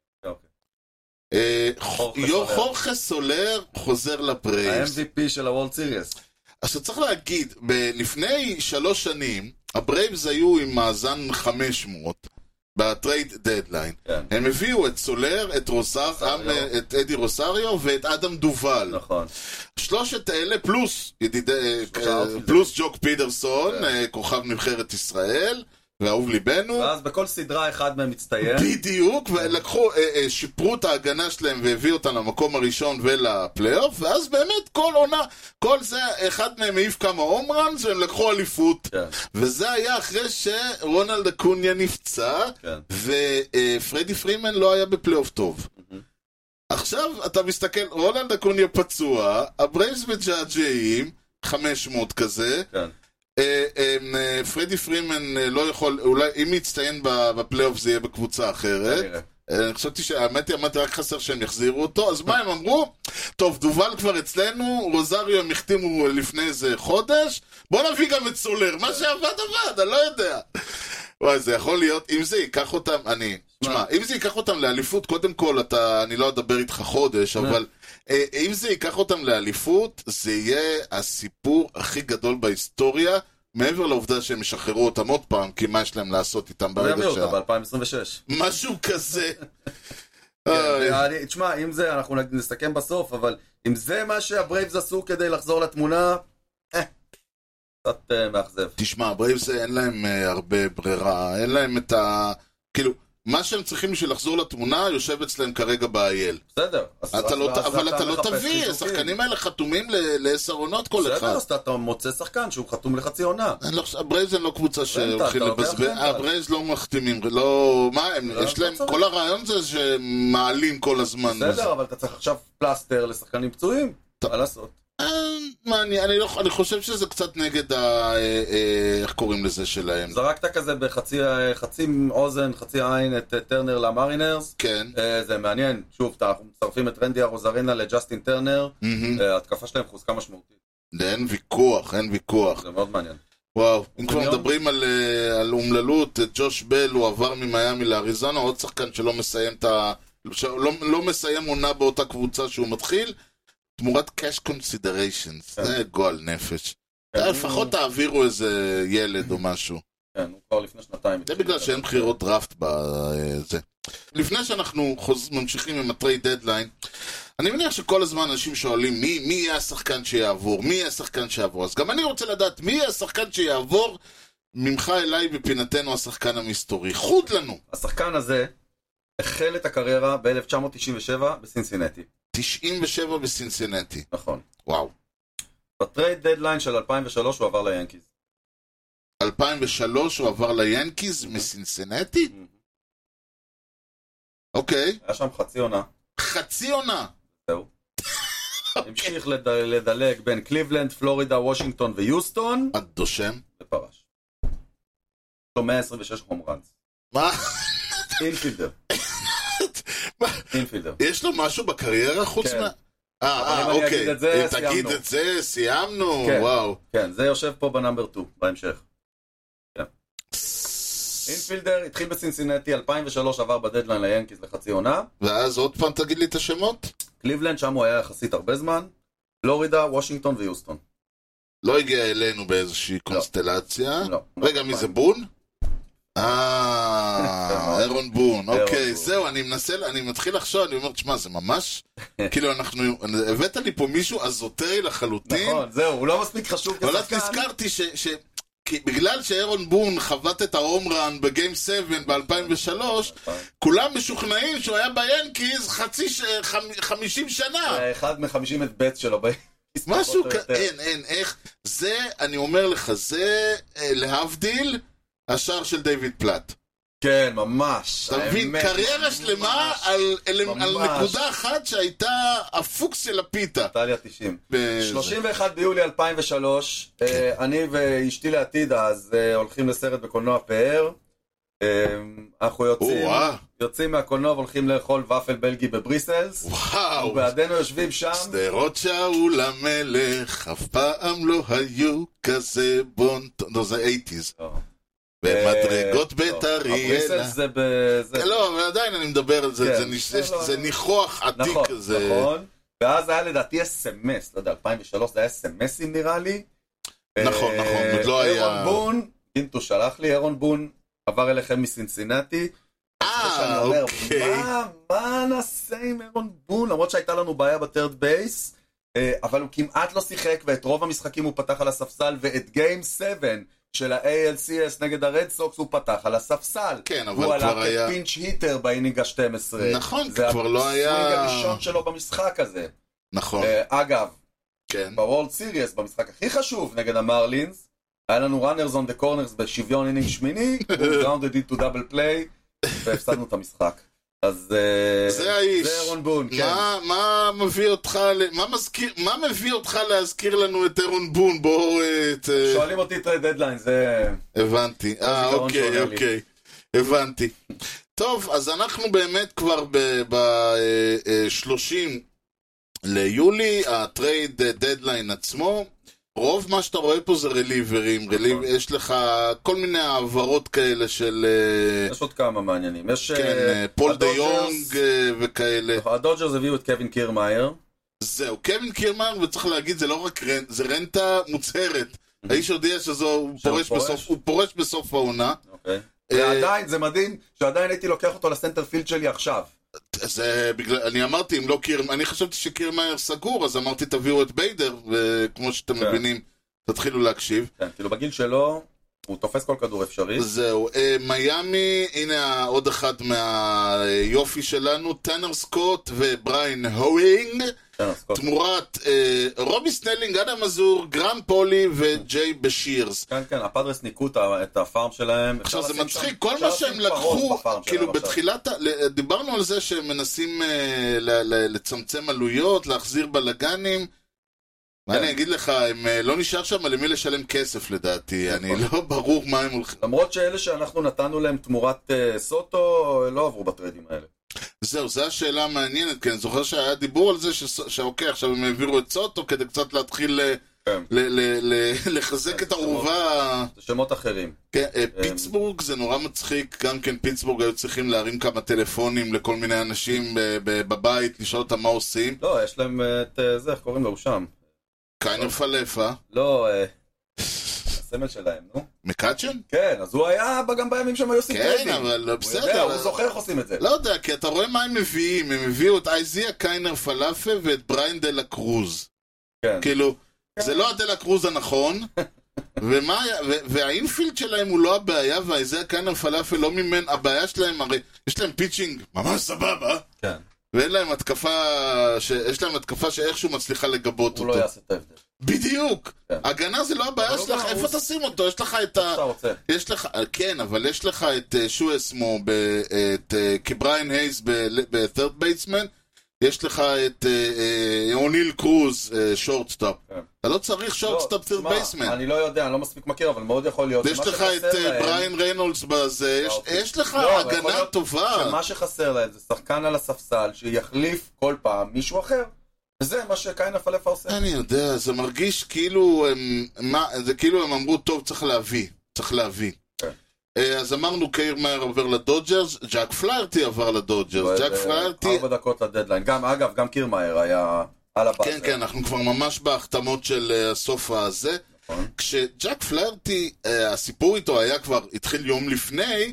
חורכה סולר חוזר לברייבס. ה-MVP של הוולד סיריוס. אז צריך להגיד, לפני 3 שנים, הברייבס היו עם מאזן 500 בטרייד דדליין. הם הביאו את סולר, את אדי רוסריו ואת אדם דובל. נכון. 3 האלה פלוס ג'וק פידרסון, כוכב נבחרת ישראל, ואהוב ליבנו. ואז בכל סדרה אחד מהם מצטיין. בדיוק, ולקחו, שיפרו את ההגנה שלהם והביאו אותם למקום הראשון ולפלייאוף, ואז באמת כל עונה, כל זה, אחד מהם העיף כמה הומראנס, והם לקחו אליפות. וזה היה אחרי שרונלד אקוניה נפצע, ופרדי פרימן לא היה בפלייאוף טוב. עכשיו אתה מסתכל, רונלד אקוניה פצוע, הברייבס מג'עג'עים, 500 כזה, פרדי פרימן לא יכול, אולי אם יצטיין בפלייאוף זה יהיה בקבוצה אחרת. אני חשבתי שהאמת היא, אמרתי רק חסר שהם יחזירו אותו. אז מה הם אמרו? טוב, דובל כבר אצלנו, רוזריו הם החתימו לפני איזה חודש, בוא נביא גם את סולר, מה שעבד עבד, אני לא יודע. וואי, זה יכול להיות, אם זה ייקח אותם, אם זה ייקח אותם לאליפות, קודם כל, אני לא אדבר איתך חודש, אבל אם זה ייקח אותם לאליפות, זה יהיה הסיפור הכי גדול בהיסטוריה, מעבר לעובדה שהם ישחררו אותם עוד פעם, כי מה יש להם לעשות איתם ברגע שעה. ב-2026. משהו כזה. תשמע, אם זה, אנחנו נסתכם בסוף, אבל אם זה מה שהברייבס עשו כדי לחזור לתמונה, קצת מאכזב. תשמע, הברייבס אין להם הרבה ברירה, אין להם את כאילו, מה שהם צריכים בשביל לחזור לתמונה יושב אצלם כרגע באייל. בסדר. אבל אתה לא תביא, השחקנים האלה חתומים ל10 עונות כל אחד. בסדר, אז אתה מוצא שחקן שהוא חתום לחצי עונה. הברייבס הם לא קבוצה שהולכים לבזבז, הברייבס לא מחתימים, לא, מה הם, יש להם, כל הרעיון זה שמעלים כל הזמן. בסדר, אבל אתה צריך עכשיו פלסטר לשחקנים פצועים, מה לעשות? אני חושב שזה קצת נגד איך קוראים לזה שלהם. זרקת כזה בחצי אוזן, חצי עין את טרנר למרינרס. כן. זה מעניין. שוב, אנחנו מצרפים את רנדי הרוזרינה לג'סטין טרנר. התקפה שלהם חוזקה משמעותית. אין ויכוח. זה מאוד מעניין. וואו, אם כבר מדברים על אומללות, ג'וש בל הוא עבר ממיימי לאריזונה, עוד שחקן שלא מסיים עונה באותה קבוצה שהוא מתחיל. תמורת cash considerations, זה גועל נפש. לפחות תעבירו איזה ילד או משהו. כן, הוא כבר לפני 2 זה בגלל שאין בחירות דראפט בזה. לפני שאנחנו ממשיכים עם הטרייד דדליין, אני מניח שכל הזמן אנשים שואלים מי יהיה השחקן שיעבור, אז גם אני רוצה לדעת מי יהיה השחקן שיעבור ממך אליי בפינתנו השחקן המסתורי. חוד לנו. השחקן הזה החל את הקריירה ב-1997 בסינסינטי. 97 בסינסינטי. נכון. וואו. בטרייד דדליין של 2003 הוא עבר ליאנקיז. 2003 הוא עבר ליאנקיז מסינסינטי? אוקיי. היה שם חצי עונה. זהו. המשיך לדלג בין קליבלנד, פלורידה, וושינגטון ויוסטון. עד דושם. ופרש. יש לו 126 הומראנס. מה? אינפילדר. יש לו משהו בקריירה חוץ מה... אוקיי, תגיד את זה, סיימנו, וואו. כן, זה יושב פה בנאמבר 2, בהמשך. אינפילדר התחיל בסינסינטי, 2003 עבר בדדליין ליאנקיז לחצי עונה. ואז עוד פעם תגיד לי את השמות? קליבלנד, שם הוא היה יחסית הרבה זמן. פלורידה, וושינגטון ויוסטון. לא הגיע אלינו באיזושהי קונסטלציה. לא. רגע, מי זה בון? אירון בון, אוקיי, זהו, אני מתחיל לחשוב, אני אומר, תשמע, זה ממש, כאילו, הבאת לי פה מישהו אזוטרי לחלוטין. נכון, זהו, הוא לא מספיק חשוב כשחקן. אבל אז נזכרתי בגלל שאירון בון חוות את ההומרן בגיים 7 ב-2003, כולם משוכנעים שהוא היה ביאנקיז 50 שנה. אחד מ-50 את בית שלו. משהו, אין, איך, זה, אני אומר לך, זה להבדיל, השער של דיוויד פלאט. כן, ממש. אתה מבין, קריירה שלמה על נקודה אחת שהייתה הפוקס של הפיתה. נטליה 90. 31 ביולי 2003, אני ואשתי לעתיד אז הולכים לסרט בקולנוע פאר. אנחנו יוצאים מהקולנוע והולכים לאכול ופל בלגי בבריסלס. וואו. ובעדנו יושבים שם. שדרות שאול המלך, אף פעם לא היו כזה בונט... לא, זה 80's. במדרגות בית אריאלה. הבריסלס זה לא, אבל עדיין אני מדבר על זה, זה ניחוח עתיק. נכון. ואז היה לדעתי אס-אמס, לא יודע, 2003 זה היה אס-אמסים נראה לי. נכון, עוד לא היה... אירון בון, גינטו שלח לי, אירון בון עבר אליכם מסינסינטי. אוקיי. מה נעשה עם אירון בון? למרות שהייתה לנו בעיה בטרד בייס, אבל הוא כמעט לא שיחק, ואת רוב המשחקים הוא פתח על הספסל, ואת גיים 7 של ה-ALCS נגד הרד סוקס הוא פתח על הספסל. כן, אבל כבר היה... הוא הלך כפינץ' היטר באינינג ה-12. נכון, כבר לא היה... זה הסווינג הראשון שלו במשחק הזה. נכון. אגב, כן. בוורלד סיריאס, במשחק הכי חשוב נגד המרלינס, היה לנו ראנרס און דה קורנרס בשוויון אינינג שמיני, הוא גראונדד איטו דאבל פליי, והפסדנו את המשחק. אז זה האיש. זה אירון בון, כן. מה מביא אותך להזכיר לנו את אירון בון? שואלים אותי את הדדליין, זה... הבנתי, אוקיי, הבנתי. טוב, אז אנחנו באמת כבר ב-30 ליולי, הטרייד דדליין עצמו, רוב מה שאתה רואה פה זה רליברים, יש לך כל מיני העברות כאלה של... יש עוד כמה מעניינים, יש... כן, פול דה יונג וכאלה. הדודג'רס הביאו את קווין קירמאייר. זהו, קווין קירמאייר, וצריך להגיד, זה לא רק זה רנטה מוצהרת. האיש הודיע שהוא פורש בסוף העונה. ועדיין, זה מדהים, שעדיין הייתי לוקח אותו לסנטרפילד שלי עכשיו. זה בגלל, אני אמרתי, אם לא אני חשבתי שקירמאייר סגור, אז אמרתי תביאו את ביידר, וכמו שאתם מבינים, תתחילו להקשיב. כן, כאילו בגיל שלו, הוא תופס כל כדור אפשרי. זהו, מיימי, הנה עוד אחד מהיופי שלנו, טנר סקוט ובריין הואינג, תמורת רובי סנלינג, אדם מזור, גרם פולי וג'יי בשירס. כן, כן, הפאדרס ניקו את הפארם שלהם. עכשיו זה מצחיק, כל מה שהם לקחו, כאילו בתחילת, דיברנו על זה שהם מנסים לצמצם עלויות, להחזיר בלגנים. מה אני אגיד לך, הם לא נשאר שם למי לשלם כסף לדעתי, אני לא ברור מה הם הולכים. למרות שאלה שאנחנו נתנו להם תמורת סוטו, לא עברו בטריידים האלה. זהו, זו השאלה המעניינת, כי אני זוכר שהיה דיבור על זה שאוקיי, עכשיו הם העבירו את סוטו כדי קצת להתחיל לחזק את הערובה. זה שמות אחרים. פיטסבורג זה נורא מצחיק, גם כן פיטסבורג היו צריכים להרים כמה טלפונים לכל מיני אנשים בבית, לשאול אותם מה עושים. לא, יש להם את זה, איך קוראים לו שם? קיינר פלפה. לא, הסמל שלהם, נו. מקאצ'ן? כן, אז הוא היה גם בימים שהם היו עושים טריידים. כן, אבל בסדר. הוא יודע, הוא זוכר איך עושים את זה. לא יודע, כי אתה רואה מה הם מביאים. הם הביאו את אייזיה קיינר פלפה ואת בריין דלה קרוז. כן. כאילו, זה לא הדלה קרוז הנכון, והאינפילד שלהם הוא לא הבעיה, והאייזיה קיינר פלפה לא ממנו, הבעיה שלהם, הרי יש להם פיצ'ינג ממש סבבה. כן. ואין להם התקפה, יש להם התקפה שאיכשהו מצליחה לגבות אותו. הוא לא יעשה את ההבדל. בדיוק. הגנה זה לא הבעיה שלך, איפה תשים אותו? יש לך את ה... כן, אבל יש לך את שואסמו, כבריין הייס ב-third baseman, יש לך את אוניל קרוז, שורטסטופ. אתה לא צריך שורטסטופ third baseman. אני לא יודע, אני לא מספיק מכיר, אבל מאוד יכול להיות. יש לך את בריין ריינולדס בזה, יש לך הגנה טובה. שמה שחסר להם זה שחקן על הספסל שיחליף כל פעם מישהו אחר. וזה מה שקיינר פלפה עושה. אני יודע, זה מרגיש כאילו הם אמרו, טוב, צריך להביא. אז אמרנו, קירמאייר עובר לדודג'רס, ג'אק פלארטי עבר לדודג'רס. ג'אק פלארטי... 4 דקות לדדליין. אגב, גם קירמאייר היה על הבא. כן, כן, אנחנו כבר ממש בהחתמות של הסוף הזה. כשג'אק פלארטי, הסיפור איתו היה כבר, התחיל יום לפני,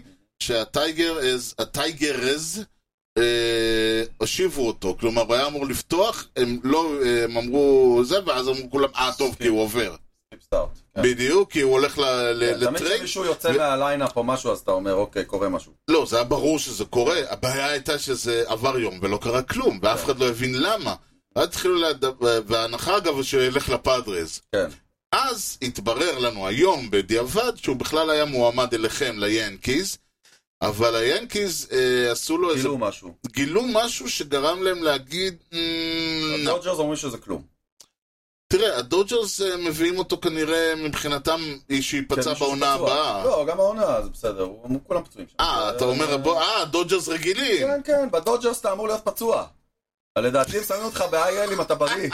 שהטייגרז הושיבו אותו, כלומר הוא היה אמור לפתוח, הם אמרו זה, ואז אמרו כולם, טוב, כי הוא עובר. בדיוק, כי הוא הולך לטרייד. תמיד שמישהו יוצא מהליינאפ או משהו, אז אתה אומר, אוקיי, קורה משהו. לא, זה היה ברור שזה קורה, הבעיה הייתה שזה עבר יום ולא קרה כלום, ואף אחד לא הבין למה. וההנחה אגב שהוא ילך לפאדרז. כן. אז התברר לנו היום בדיעבד שהוא בכלל היה מועמד אליכם ליאנקיז, אבל היאנקיז עשו לו איזה... גילו משהו שגרם להם להגיד... הדודג'רס אומרים שזה כלום. תראה, הדודג'רס מביאים אותו כנראה מבחינתם שיפצע בעונה הבאה. לא, גם העונה, זה בסדר, כולם פצועים שם. אתה אומר, הדודג'רס רגילים. כן, כן, בדודג'רס אתה אמור להיות פצוע. לדעתי הם שמים אותך ב-IL אם אתה בריא.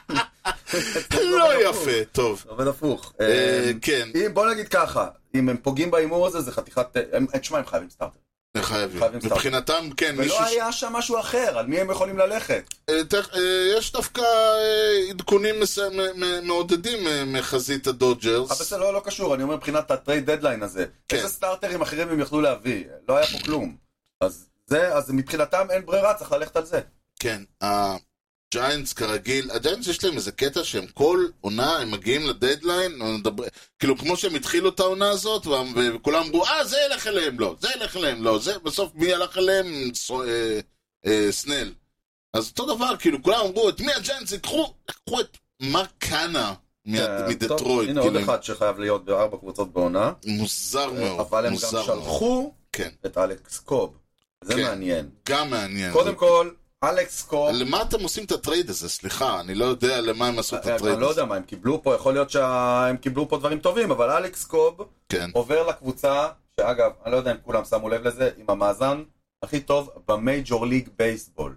לא יפה, טוב. עובד הפוך. כן. בוא נגיד ככה, אם הם פוגעים באימור הזה, זה חתיכת... תשמע, הם חייבים סטארטר. חייבים. מבחינתם, כן. ולא היה שם משהו אחר, על מי הם יכולים ללכת? יש דווקא עדכונים מעודדים מחזית הדודג'רס. אבל זה לא קשור, אני אומר מבחינת הטרייד דדליין הזה. איזה סטארטרים אחרים הם יכלו להביא? לא היה פה כלום. אז מבחינתם אין ברירה, צריך ללכת על זה. כן, הג'יינטס כרגיל, הג'יינטס יש להם איזה קטע שהם כל עונה, הם מגיעים לדדליין, כאילו כמו שהם התחילו את העונה הזאת, וכולם אמרו, זה ילך אליהם, לא, זה ילך אליהם, לא, זה בסוף מי הלך אליהם? סנל. אז אותו דבר, כאילו כולם אמרו, את מי הג'יינטס לקחו את מרק קאנה מדטרויט. הנה עוד אחד שחייב להיות ב4 קבוצות בעונה. מוזר מאוד. אבל הם גם שלחו את אלכס קוב. זה מעניין. גם מעניין. קודם כל, אלכס קוב... למה אתם עושים את הטרייד הזה? סליחה, אני לא יודע למה הם עשו את הטרייד הזה. אני לא יודע מה הם קיבלו פה, יכול להיות שהם קיבלו פה דברים טובים, אבל אלכס קוב עובר לקבוצה, שאגב, אני לא יודע אם כולם שמו לב לזה, עם המאזן הכי טוב במייג'ור ליג בייסבול.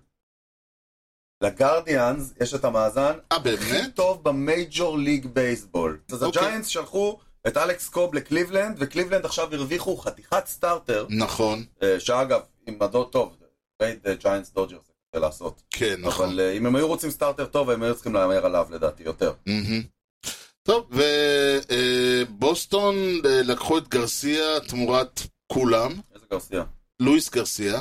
לגרדיאנס יש את המאזן הכי טוב במייג'ור ליג בייסבול. אז הג'יינטס שלחו את אלכס קוב לקליבלנד, וקליבלנד עכשיו הרוויחו חתיכת סטארטר. נכון. שאגב, עם מדור טוב, טרייד ג'יינטס דודג'רס זה לעשות. כן, נכון. אבל אם הם היו רוצים סטארטר טוב, הם היו צריכים להמר עליו לדעתי יותר. טוב, ובוסטון לקחו את גרסיה תמורת כולם. איזה גרסיה? לואיס גרסיה.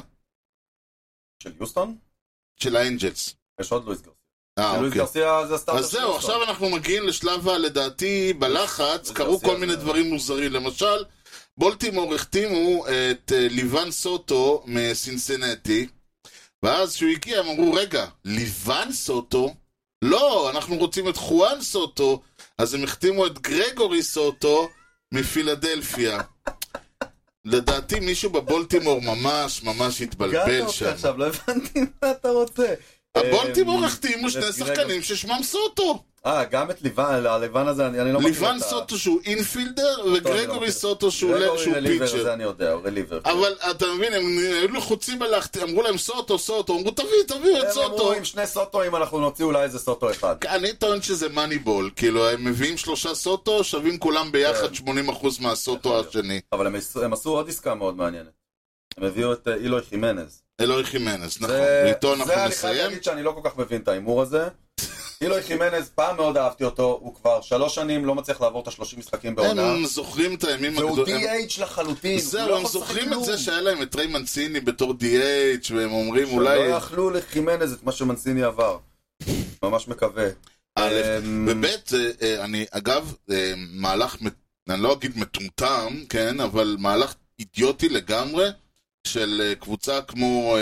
של יוסטון? של האנג'לס. יש עוד לואיס גרסיה. לואיס גרסיה זה הסטארטר של יוסטון. אז זהו, עכשיו אנחנו מגיעים לשלב לדעתי בלחץ, קרו כל מיני דברים מוזרים. למשל, בולטימור החתימו את ליוון סוטו מסינסינטי, ואז כשהוא הגיע הם אמרו, רגע, ליוון סוטו? לא, אנחנו רוצים את חואן סוטו, אז הם החתימו את גרגורי סוטו מפילדלפיה. לדעתי מישהו בבולטימור ממש התבלבל שם. עכשיו, לא הבנתי מה אתה רוצה. הבולטימור החתימו שני שחקנים ששמם סוטו. גם את ליוון הזה, אני לא מכיר אותה. ליוון סוטו שהוא אינפילדר, וגרגורי סוטו שהוא פיצ'ר. זה אני יודע, הוא רליבר. אבל אתה מבין, הם היו לחוצים עליך, אמרו להם סוטו, אמרו תביאו את סוטו. הם אמרו עם שני סוטו, אם אנחנו נוציא אולי איזה סוטו אחד. אני טוען שזה מאניבול, כאילו הם מביאים 3 סוטו, שווים כולם ביחד 80% מהסוטו השני. אבל הם עשו עוד עסקה מאוד מעניינת. הם הביאו את אילוי חימנז. אלוי חימנז, נכון. ואיתו אנחנו נסיים. זה אני חייב להגיד שאני לא כל כך מבין את האימור הזה. אילוי חימנז, פעם מאוד אהבתי אותו, הוא כבר 3 שנים לא מצליח לעבור את 30 משחקים בעונה. הם זוכרים את הימים הגדולים. והוא DH לחלוטין. זהו, הם זוכרים את זה שהיה להם את ריי מנציני בתור DH, והם אומרים אולי... שלא יכלו לחימנז את מה שמנציני עבר. ממש מקווה. ובית, אני אגב, מהלך, אני לא אגיד מטומטם, כן, אבל מהלך אידיוטי לגמרי, של קבוצה כמו...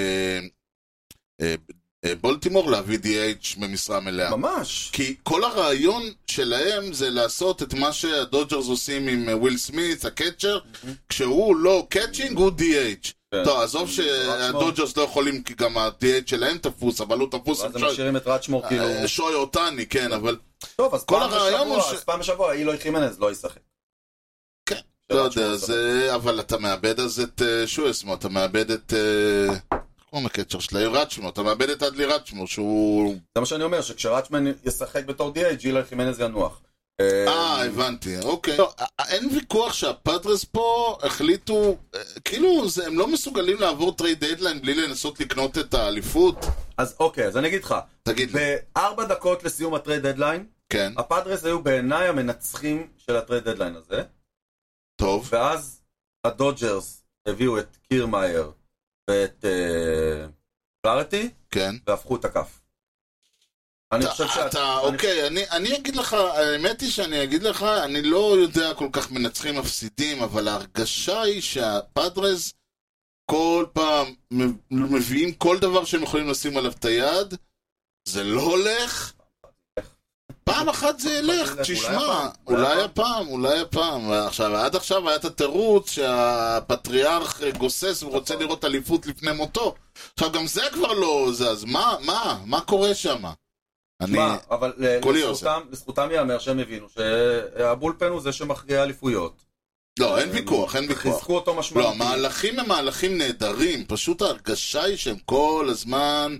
בולטימור להביא DH במשרה מלאה. ממש. כי כל הרעיון שלהם זה לעשות את מה שהדודג'רס עושים עם וויל סמית, הקצ'ר, כשהוא לא קצ'ינג הוא DH. טוב, עזוב שהדודג'רס לא יכולים, כי גם ה-DH שלהם תפוס, אבל הוא תפוס... ואז הם משאירים את רצ'מור כאילו... שוי אותני, כן, אבל... טוב, אז פעם בשבוע אילוי חימנז לא ישחק. כן, לא יודע, אבל אתה מאבד אז את שואסמו, אתה מאבד את... כמו מקצ'ר שלה, רצ'מו, אתה מאבד את אדלי רצ'מו, שהוא... זה מה שאני אומר, שכשרצ'מן ישחק בתור DH, אילוי חימנז ינוח. הבנתי, אוקיי. אין ויכוח שהפאדרס פה החליטו, כאילו הם לא מסוגלים לעבור טרייד דדליין בלי לנסות לקנות את האליפות. אז אוקיי, אז אני אגיד לך, תגיד לי. ב4 דקות לסיום הטרייד דדליין, כן. הפאדרס היו בעיניי המנצחים של הטרייד דדליין הזה. טוב. ואז הדודג'רס הביאו את קירמאייר ואת פלארטי, כן. והפכו את הכף. אני חושב אוקיי, אני אגיד לך, האמת היא שאני אגיד לך, אני לא יודע כל כך מנצחים מפסידים, אבל ההרגשה היא שהפאדרס כל פעם מביאים כל דבר שהם יכולים לשים עליו את היד, זה לא הולך, פעם אחת זה ילך, תשמע, אולי הפעם. עכשיו, עד עכשיו היה את התירוץ שהפטריארך גוסס ורוצה לראות אליפות לפני מותו. עכשיו, גם זה כבר לא זה, אז מה קורה שם? אבל לזכותם יאמר שהם הבינו שהבולפן הוא זה שמכריע אליפויות. לא, אין ויכוח. חיזקו אותו משמעותי. לא, המהלכים הם מהלכים נהדרים, פשוט ההרגשה היא שהם כל הזמן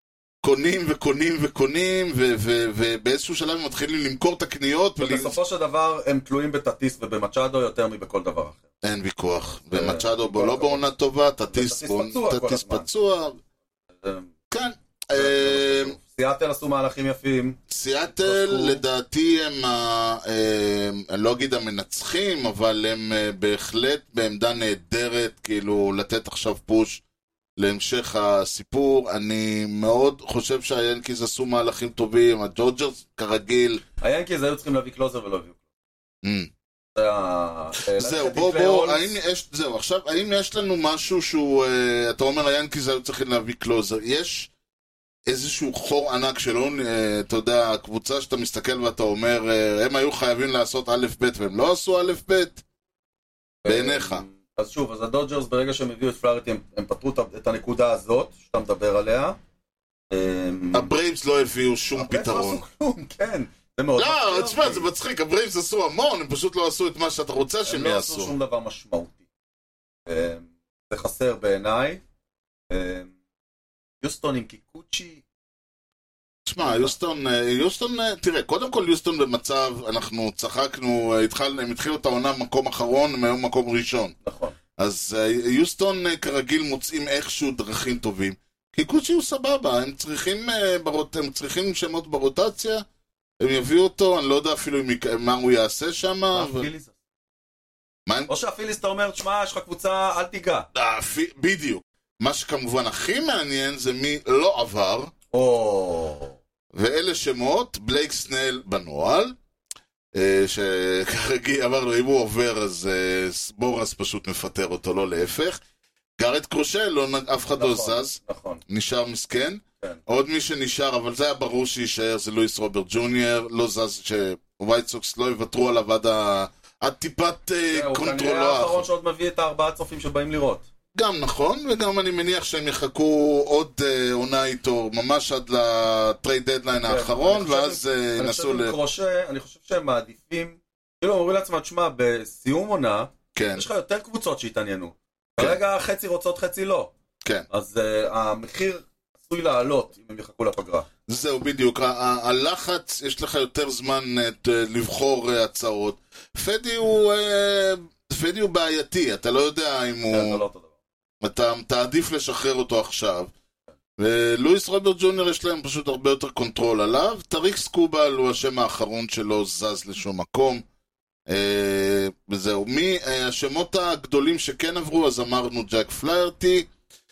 קונים, ובאיזשהו שלב הם מתחילים למכור את הקניות. ובסופו של דבר הם תלויים בטטיס ובמצ'אדו יותר מבכל דבר אחר. אין ויכוח, ומצ'אדו בו לא בעונה טובה, טטיס פצוע. כן. סיאטל עשו מהלכים יפים. סיאטל לדעתי אני לא אגיד המנצחים, אבל הם בהחלט בעמדה נהדרת, כאילו לתת עכשיו פוש להמשך הסיפור. אני מאוד חושב שהיאנקיז עשו מהלכים טובים, הג'ודג'רס כרגיל. היאנקיז היו צריכים להביא קלוזר ולא הביאו. זהו, עכשיו, האם יש לנו משהו שהוא, אתה אומר היאנקיז היו צריכים להביא קלוזר, יש איזשהו חור ענק שלא, אתה יודע, הקבוצה שאתה מסתכל ואתה אומר, הם היו חייבים לעשות א' ב' והם לא עשו א' ב' בעיניך. אז שוב, אז הדודג'רס ברגע שהם הביאו את פלארטי, הם פתרו את הנקודה הזאת שאתה מדבר עליה. הברייבס לא הביאו שום פתרון. הברייבס לא עשו כלום, כן. לא, תשמע, זה מצחיק, הברייבס עשו המון, הם פשוט לא עשו את מה שאתה רוצה שהם יעשו. הם לא עשו שום דבר משמעותי. זה חסר בעיניי. יוסטון עם קיקוצ'י. תשמע, יוסטון, תראה, קודם כל יוסטון במצב, אנחנו צחקנו, הם התחילו את העונה במקום אחרון, הם היו מקום ראשון. נכון. אז יוסטון כרגיל מוצאים איכשהו דרכים טובים. קיקוצ'י הוא סבבה, הם צריכים שמות ברוטציה, הם יביאו אותו, אני לא יודע אפילו מה הוא יעשה שם. או שהפיליס אתה אומר, תשמע, יש לך קבוצה, אל תיגע. בדיוק. מה שכמובן הכי מעניין זה מי לא עבר. ואלה שמות, בלייק סנל בנועל, שכרגיל אמרנו, אם הוא עובר אז בורס פשוט מפטר אותו, לא להפך. גארד קרושל, אף אחד לא זז, נשאר מסכן. עוד מי שנשאר, אבל זה היה ברור שישאר, זה לואיס רוברט ג'וניור, לא זז, שווייט סוקס לא יוותרו עליו עד טיפת קונטרולו. הוא כנראה האחרון שעוד מביא את 4 צופים שבאים לראות. גם נכון, וגם אני מניח שהם יחכו עוד עונה איתו, ממש עד לטרייד דדליין האחרון, ואז נסו אני חושב שהם מעדיפים, כאילו אומרים לעצמם, תשמע, בסיום עונה, יש לך יותר קבוצות שהתעניינו. ברגע חצי רוצות, חצי לא. כן. אז המחיר עשוי לעלות אם הם יחכו לפגרה. זהו, בדיוק. הלחץ, יש לך יותר זמן לבחור הצעות. פדי הוא בעייתי, אתה לא יודע אם הוא... אתה תעדיף לשחרר אותו עכשיו. ולואיס רוברט ג'וניור יש להם פשוט הרבה יותר קונטרול עליו. טריק סקובל הוא השם האחרון שלו זז לשום מקום. וזהו. השמות הגדולים שכן עברו, אז אמרנו ג'ק פליירטי.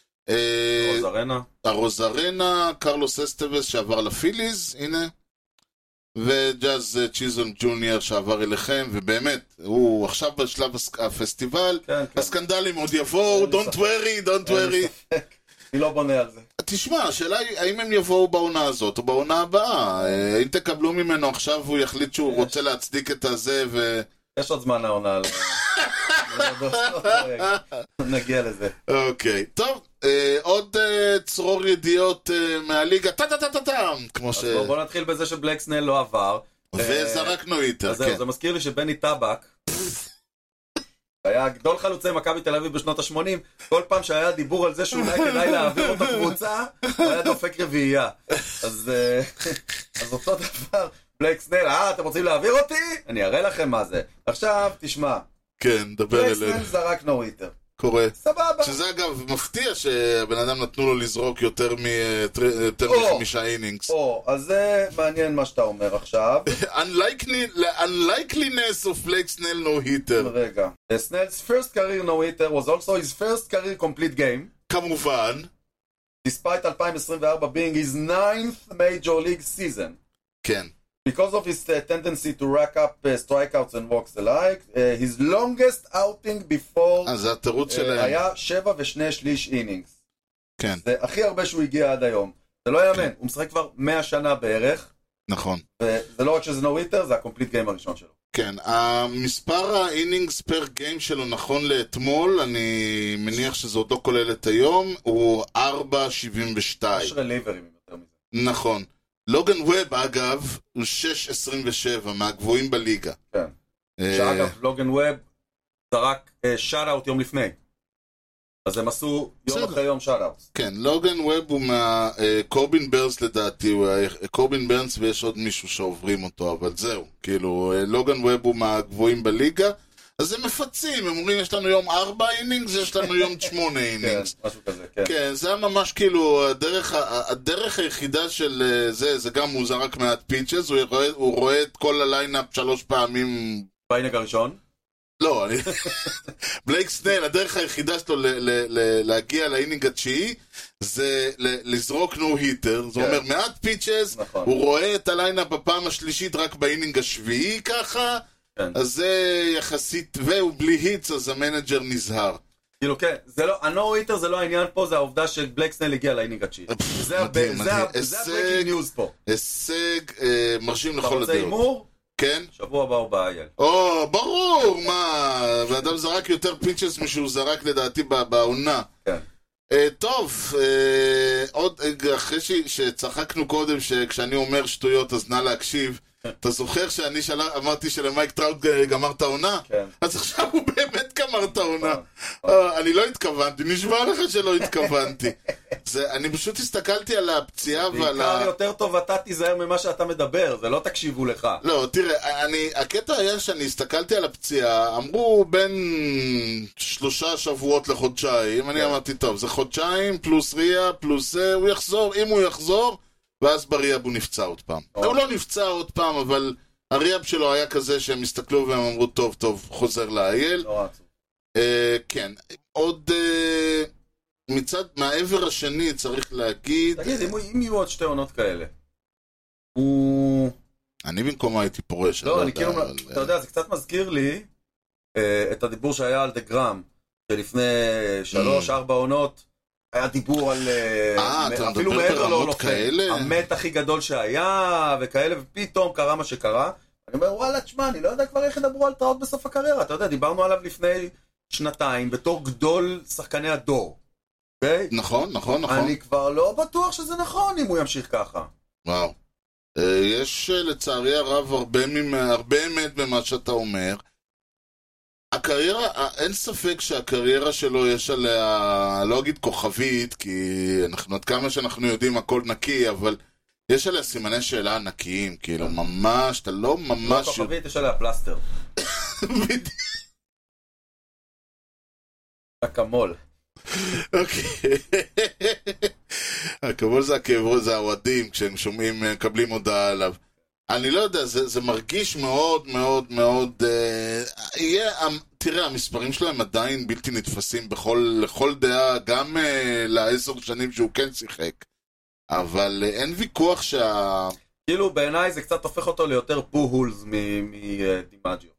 הרוזרנה, קרלוס אסטבס שעבר לפיליז, הנה. וג'אז צ'יזון ג'וניור שעבר אליכם, ובאמת, הוא עכשיו בשלב הפסטיבל, הסקנדלים עוד יבואו, don't worry. אני לא בונה על זה. תשמע, השאלה היא, האם הם יבואו בעונה הזאת או בעונה הבאה? אם תקבלו ממנו עכשיו והוא יחליט שהוא רוצה להצדיק את הזה יש עוד זמן העונה. נגיע לזה. אוקיי, טוב. עוד צרור ידיעות מהליגה, כמו ש... בוא נתחיל בזה שבלייק סנל לא עבר. וזרקנו איתה, כן. זה מזכיר לי שבני טבק, היה גדול חלוצי מכבי תל אביב בשנות ה-80, כל פעם שהיה דיבור על זה שאולי כדאי להעביר אותו קבוצה, הוא היה דופק רביעייה. אז אותו דבר, בלייק סנל, אתם רוצים להעביר אותי? אני אראה לכם מה זה. עכשיו, תשמע. כן, דבר אלינו. בלייק סנל זרק נוריטר. קורה. סבבה. שזה אגב מפתיע שהבן אדם נתנו לו לזרוק יותר מ5 אינינגס. אז זה מעניין מה שאתה אומר עכשיו. Unlikeliness of Blake Snell no hitter. רגע. Snell's first career no hitter was also his first career complete game. כמובן. Despite 2024 being his 9th major league season. כן. Because of his tendency to rack up strikeouts and walks alike, his longest outing before זה התירוץ שלהם. היה 7 ו2/3 אינינגס. כן. זה הכי הרבה שהוא הגיע עד היום. זה לא יאמן, הוא משחק כבר 100 שנה בערך. נכון. וזה לא רק שזה נו היטר, זה הקומפליט גיים הראשון שלו. כן, המספר האינינגס פר גיים שלו נכון לאתמול, אני מניח שזה עוד לא כולל את היום, הוא 4.72. יש רליברים יותר מזה. נכון. לוגן ווב, אגב, הוא 6.27, מהגבוהים בליגה. כן. שאגב, לוגן ווב זרק שאט-אוט יום לפני. אז הם עשו יום אחרי יום שאט-אוט. כן, לוגן ווב הוא קורבין ברנס לדעתי, הוא קורבין ברנס ויש עוד מישהו שעוברים אותו, אבל זהו, כאילו, לוגן ווב הוא מהגבוהים בליגה, אז הם מפצים, הם אומרים, יש לנו יום 4 אינינגס, יש לנו יום 8 אינינגס. כן, משהו כזה, כן. כן, זה היה ממש כאילו, הדרך היחידה של זה גם הוא זרק מעט פיצ'ס, הוא רואה את כל הליינאפ 3 פעמים. באינינג הראשון? לא, בלייק סנל, הדרך היחידה שלו להגיע לאינינג התשיעי, זה לזרוק נו היטר, זה אומר מעט פיצ'ס, הוא רואה את הליינאפ בפעם השלישית רק באינינג השביעי ככה, אז זה יחסית, והוא בלי היטס, אז המנג'ר נזהר. כאילו כן, הנו היטר זה לא העניין פה, זה העובדה שבלייק סנל הגיע לאינינג התשיעי. זה הברייקינג ניוז פה. הישג מרשים לכל הדעות. אתה רוצה אימור? כן? שבוע הבא הוא באייל. ברור, מה? ואדם זרק יותר פיצ'ס משהו זרק לדעתי בעונה. כן. טוב, עוד אחרי שצחקנו קודם שכשאני אומר שטויות אז נא להקשיב, אתה זוכר שאני אמרתי שלמייק טראוט גמר את העונה? כן. אז עכשיו הוא באמת גמר את העונה. אני לא התכוונתי, נשמע לך שלא התכוונתי. אני פשוט הסתכלתי על הפציעה ועל בעיקר יותר טוב אתה תיזהר ממה שאתה מדבר, זה לא תקשיבו לך. לא, תראה, הקטע היה שאני הסתכלתי על הפציעה, אמרו בין 3 שבועות לחודשיים, אני אמרתי טוב, זה חודשיים פלוס ריה פלוס זה, הוא יחזור, אם הוא יחזור, ואז בריאב הוא נפצע עוד פעם. הוא לא נפצע עוד פעם, אבל הריאב שלו היה כזה שהם הסתכלו והם אמרו טוב, חוזר לאייל. כן, עוד מהעבר השני צריך להגיד... תגיד, אם יהיו עוד 2 עונות כאלה, אני במקומה הייתי פורש. לא, אני כאילו, אתה יודע, זה קצת מזכיר לי את הדיבור שהיה על דה גראם, שלפני 3-4 עונות, היה דיבור על... אפילו מעבר להולופן. המת הכי גדול שהיה, וכאלה, ופתאום קרה מה שקרה. אני אומר, וואלה, תשמע, אני לא יודע כבר איך ידברו על טראוט בסוף הקריירה. אתה יודע, דיברנו עליו לפני 2 בתור גדול שחקני הדור. נכון. אני כבר לא בטוח שזה נכון אם הוא ימשיך ככה. וואו. יש לצערי הרב הרבה אמת במה שאתה אומר. הקריירה, אין ספק שהקריירה שלו יש עליה, לא אגיד כוכבית, כי עד כמה שאנחנו יודעים הכל נקי, אבל יש עליה סימני שאלה ענקיים, כאילו ממש, אתה לא ממש... לא כוכבית, יש עליה פלסטר. בדיוק. אקמול. אוקיי. אקמול זה הכאב, זה האוהדים, כשהם שומעים, מקבלים הודעה עליו. אני לא יודע, זה מרגיש מאוד מאוד מאוד, תראה, המספרים שלהם עדיין בלתי נתפסים לכל דעה, גם ל10 שנים שהוא כן שיחק, אבל אין ויכוח כאילו בעיניי זה קצת הופך אותו ליותר פוהולס מדימג'יו.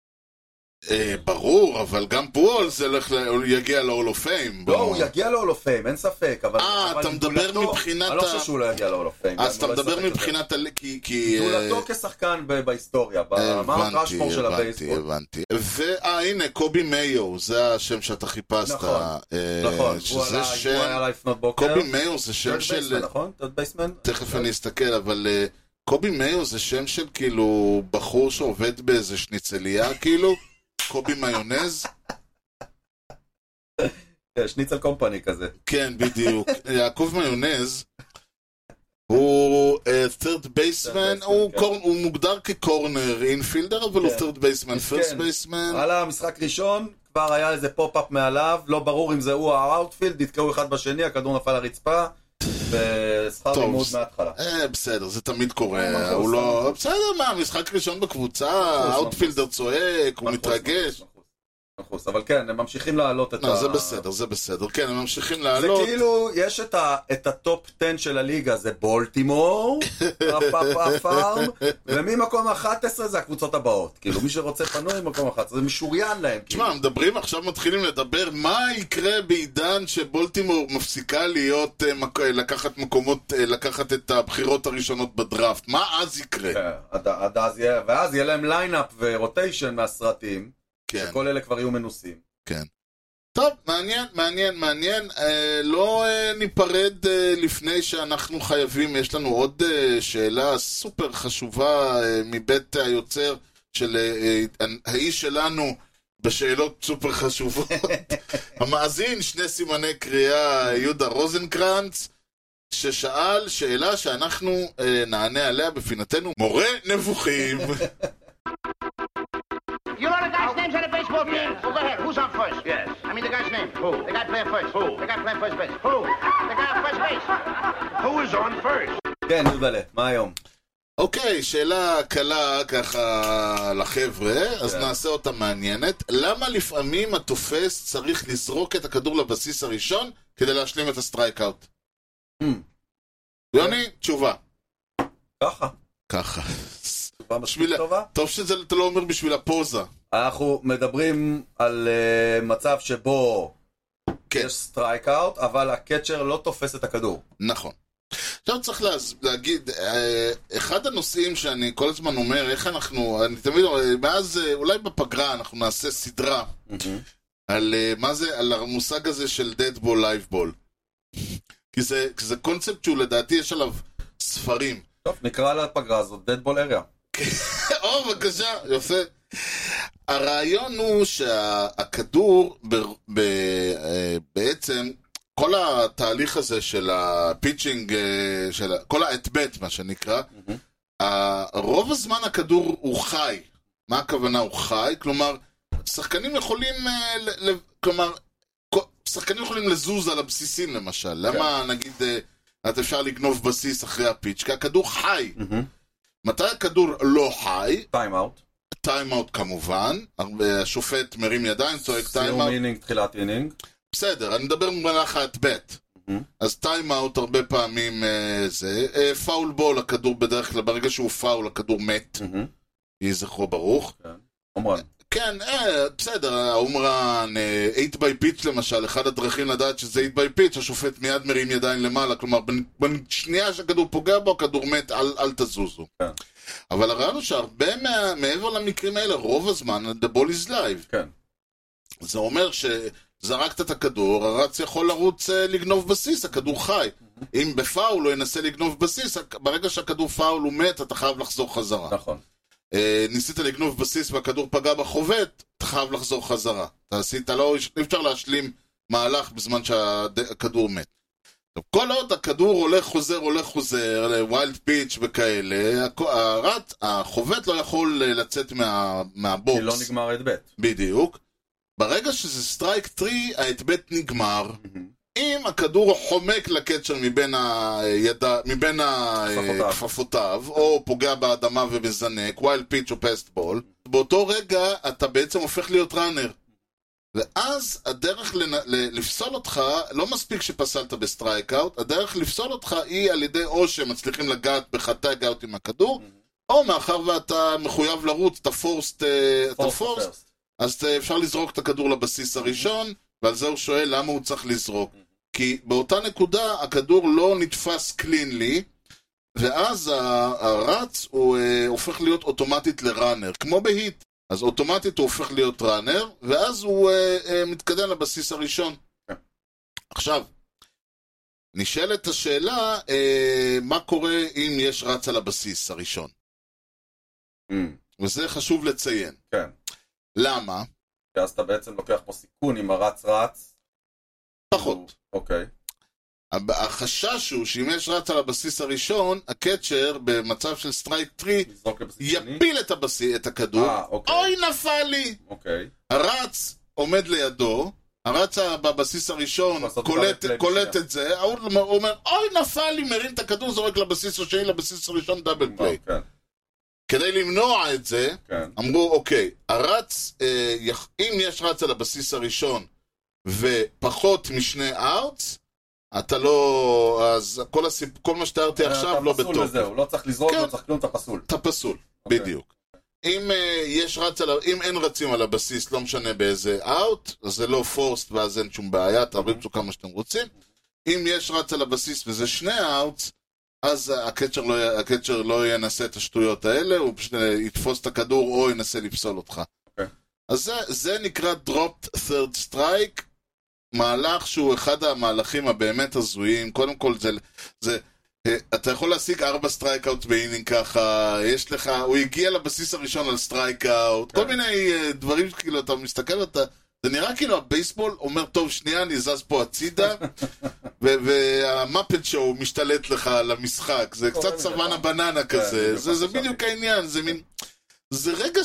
ברור, אבל גם פואל זה יגיע ל-Hall of Fame. לא, הוא יגיע ל-Hall of Fame, אין ספק. אתה מדבר מבחינת... אני לא חושב שהוא לא יגיע ל-Hall of Fame. אז אתה מדבר מבחינת... גדולתו כשחקן בהיסטוריה, במאונט ראשמור של הבייסבול. הבנתי. הנה, קובי מאיו, זה השם שאתה חיפשת. נכון, הוא היה לפנות בוקר. קובי מאיו זה שם של... נכון? בייסמן? תכף אני אסתכל, אבל... קובי מאיו זה שם של כאילו בחור שעובד באיזה שניצליה, כאילו... קובי מיונז? שניצל קומפני כזה. כן, בדיוק. יעקב מיונז הוא third baseman, הוא מוגדר כקורנר אינפילדר, אבל הוא third baseman, first baseman. על המשחק ראשון, כבר היה איזה פופ-אפ מעליו, לא ברור אם זה הוא האוטפילד, התקעו אחד בשני, הכדור נפל לרצפה, ושכר לימוד מההתחלה. בסדר, זה תמיד קורה. בסדר, מה, משחק ראשון בקבוצה, האוטפילדר צועק, הוא מתרגש. אבל כן, הם ממשיכים לעלות את זה בסדר, זה בסדר. כן, הם ממשיכים לעלות. זה כאילו, יש את הטופ 10 של הליגה, זה בולטימור, הפארם, וממקום 11 זה הקבוצות הבאות. כאילו, מי שרוצה פנוי ממקום 11, זה משוריין להם. תשמע, מדברים, עכשיו מתחילים לדבר, מה יקרה בעידן שבולטימור מפסיקה להיות, לקחת את הבחירות הראשונות בדראפט? מה אז יקרה? ואז יהיה להם ליינאפ ורוטיישן מהסרטים, שכל אלה כבר יהיו מנוסים. כן. טוב, מעניין. לא ניפרד לפני שאנחנו חייבים, יש לנו עוד שאלה סופר חשובה מבית היוצר של האיש שלנו בשאלות סופר חשובות. המאזין, 2 סימני קריאה, יהודה רוזנקרנץ, ששאל שאלה שאנחנו נענה עליה בפינתנו, מורה נבוכים. You know the guy's names on the baseball team? Well, go ahead. Who's on first? Yes. I mean the guy's name. Who? The guy playing first. Who? The guy playing first base. Who? The guy on first base. Who is on first? כן, נובלה, מה היום? אוקיי, שאלה קלה ככה לחבר'ה, אז נעשה אותה מעניינת. למה לפעמים התופס צריך לזרוק את הכדור לבסיס הראשון כדי להשלים את הסטרייקאוט? יוני, תשובה. ככה. טוב שזה אתה לא אומר בשביל הפוזה. אנחנו מדברים על מצב שבו יש סטרייקאוט, אבל הקצ'ר לא תופס את הכדור. נכון. עכשיו צריך להגיד, אחד הנושאים שאני כל הזמן אומר, איך אני תמיד אומר, מאז אולי בפגרה אנחנו נעשה סדרה על מה זה, על המושג הזה של dead ball, live ball. כי זה קונספט שהוא לדעתי יש עליו ספרים. טוב, נקרא לפגרה הזאת dead ball area. בבקשה, יפה. הרעיון הוא שהכדור בעצם כל התהליך הזה של הפיצ'ינג, כל האט-בט מה שנקרא, רוב הזמן הכדור הוא חי. מה הכוונה הוא חי? כלומר, שחקנים יכולים לזוז על הבסיסים למשל. למה נגיד אפשר לגנוב בסיס אחרי הפיץ'? כי הכדור חי. מתי הכדור לא חי? טיים-אוט כמובן. השופט מרים ידיים, צועק טיים-אוט. סיום אינינג, תחילת אינינג. בסדר, אני מדבר במהלך האט-בט. אז טיים-אוט הרבה פעמים זה. פאול בול, הכדור בדרך כלל, ברגע שהוא פאול, הכדור מת. יהי זכרו ברוך. אומרן. כן, בסדר, האומרן, 8 by pitch למשל, אחד הדרכים לדעת שזה 8 by pitch, השופט מיד מרים ידיים למעלה, כלומר, בשנייה שהכדור פוגע בו, הכדור מת, אל תזוזו. כן. אבל הרעיון הוא שהרבה מעבר למקרים האלה, רוב הזמן, the ball is live. כן. זה אומר שזרקת את הכדור, הרץ יכול לרוץ לגנוב בסיס, הכדור חי. אם בפאול הוא ינסה לגנוב בסיס, ברגע שהכדור פאול הוא מת, אתה חייב לחזור חזרה. נכון. ניסית לגנוב בסיס והכדור פגע בחובט, אתה חייב לחזור חזרה. אי אפשר להשלים מהלך בזמן שהכדור מת. כל עוד הכדור הולך חוזר, ווילד פיץ' וכאלה, החובט לא יכול לצאת מהבוקס. כי לא נגמר האט-בט. בדיוק. ברגע שזה סטרייק 3, האט-בט נגמר. אם הכדור חומק לקצ'ר מבין כפפותיו, או פוגע באדמה ומזנק, ווילד פיץ' או פסט בול, באותו רגע אתה בעצם הופך להיות ראנר. ואז הדרך לפסול אותך, לא מספיק שפסלת בסטרייקאוט, הדרך לפסול אותך היא על ידי או שמצליחים לגעת בחטאג אאוט עם הכדור, או מאחר ואתה מחויב לרוץ, אתה פורסט, אז אפשר לזרוק את הכדור לבסיס הראשון, ועל זה הוא שואל למה הוא צריך לזרוק. כי באותה נקודה הכדור לא נתפס קלינלי, ואז הרץ הוא הופך להיות אוטומטית לראנר, כמו בהיט. אז אוטומטית הוא הופך להיות ראנר, ואז הוא מתקדם לבסיס הראשון. עכשיו, נשאלת השאלה, מה קורה אם יש רץ על הבסיס הראשון? וזה חשוב לציין. כן. למה? כי אז אתה בעצם לוקח פה סיכון עם הרץ. פחות. אוקיי. החשש הוא שאם יש רץ על הבסיס הראשון, הקצ'ר במצב של סטרייק 3 יפיל את הכדור. אוי נפל לי! הרץ עומד לידו, הרץ בבסיס הראשון קולט את זה, הוא אומר אוי נפל לי, מרים את הכדור, זורק לבסיס השני, לבסיס הראשון דאבל פליי. כדי למנוע את זה, כן. אמרו, אוקיי, הרץ, אם יש רץ על הבסיס הראשון ופחות משני אאוטס, אתה לא, אז כל מה שתיארתי עכשיו לא פסול בטוב. וזהו, לא צריך לזרוק, כן. לא צריך כלום, אתה פסול. אתה פסול, אוקיי. בדיוק. אם אם אין רצים על הבסיס, לא משנה באיזה אאוט, אז זה לא פורסט ואז אין שום בעיה, תרביצו כמה שאתם רוצים. אם יש רץ על הבסיס וזה שני אאוטס, אז הקצ'ר לא ינסה את השטויות האלה, הוא פשוט יתפוס את הכדור או ינסה לפסול אותך. אוקיי. אז זה נקרא dropped third strike, מהלך שהוא אחד המהלכים הבאמת הזויים. קודם כל אתה יכול להשיג 4 סטרייקאוט באינינג ככה, יש לך, הוא הגיע לבסיס הראשון על סטרייקאוט, כל מיני דברים כאילו אתה מסתכל ואתה, זה נראה כאילו הבייסבול אומר טוב שנייה אני זז פה הצידה והמפט שואו משתלט לך על המשחק, זה קצת סוואנה בננה כזה, זה בדיוק העניין, זה רגע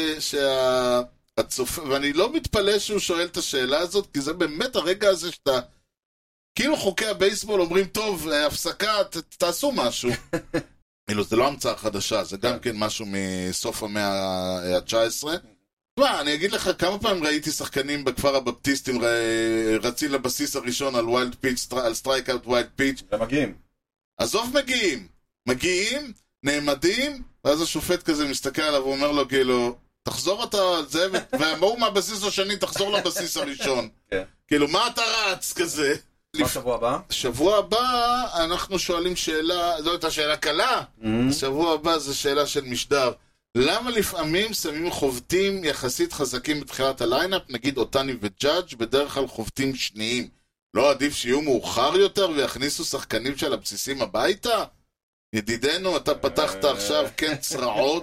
ואני לא מתפלא שהוא שואל את השאלה הזאת, כי זה באמת הרגע הזה שאתה כאילו חוקי הבייסבול אומרים, טוב, הפסקה, תעשו משהו. זה לא המצאה חדשה, זה גם כן משהו מסוף המאה ה-19. אני אגיד לך, כמה פעמים ראיתי שחקנים בכפר הבפטיסטים רצים לבסיס הראשון על ווילד פיץ', על סטרייקאוט ווילד פיץ'. ומגיעים. עזוב מגיעים, נעמדים, ואז השופט כזה מסתכל עליו ואומר לו, כאילו, תחזור אתה על זה, ואמרו מהבסיס השני, תחזור לבסיס הראשון. כאילו, מה אתה רץ כזה? מה שבוע הבא? שבוע הבא אנחנו שואלים שאלה, זו הייתה שאלה קלה, שבוע הבא זו שאלה של משדר. למה לפעמים שמים חובטים יחסית חזקים בתחילת הליינאפ, נגיד אותני וג'אדג' בדרך כלל חובטים שניים? לא עדיף שיהיו מאוחר יותר ויכניסו שחקנים של הבסיסים הביתה? ידידנו, אתה פתחת עכשיו כן צרעות.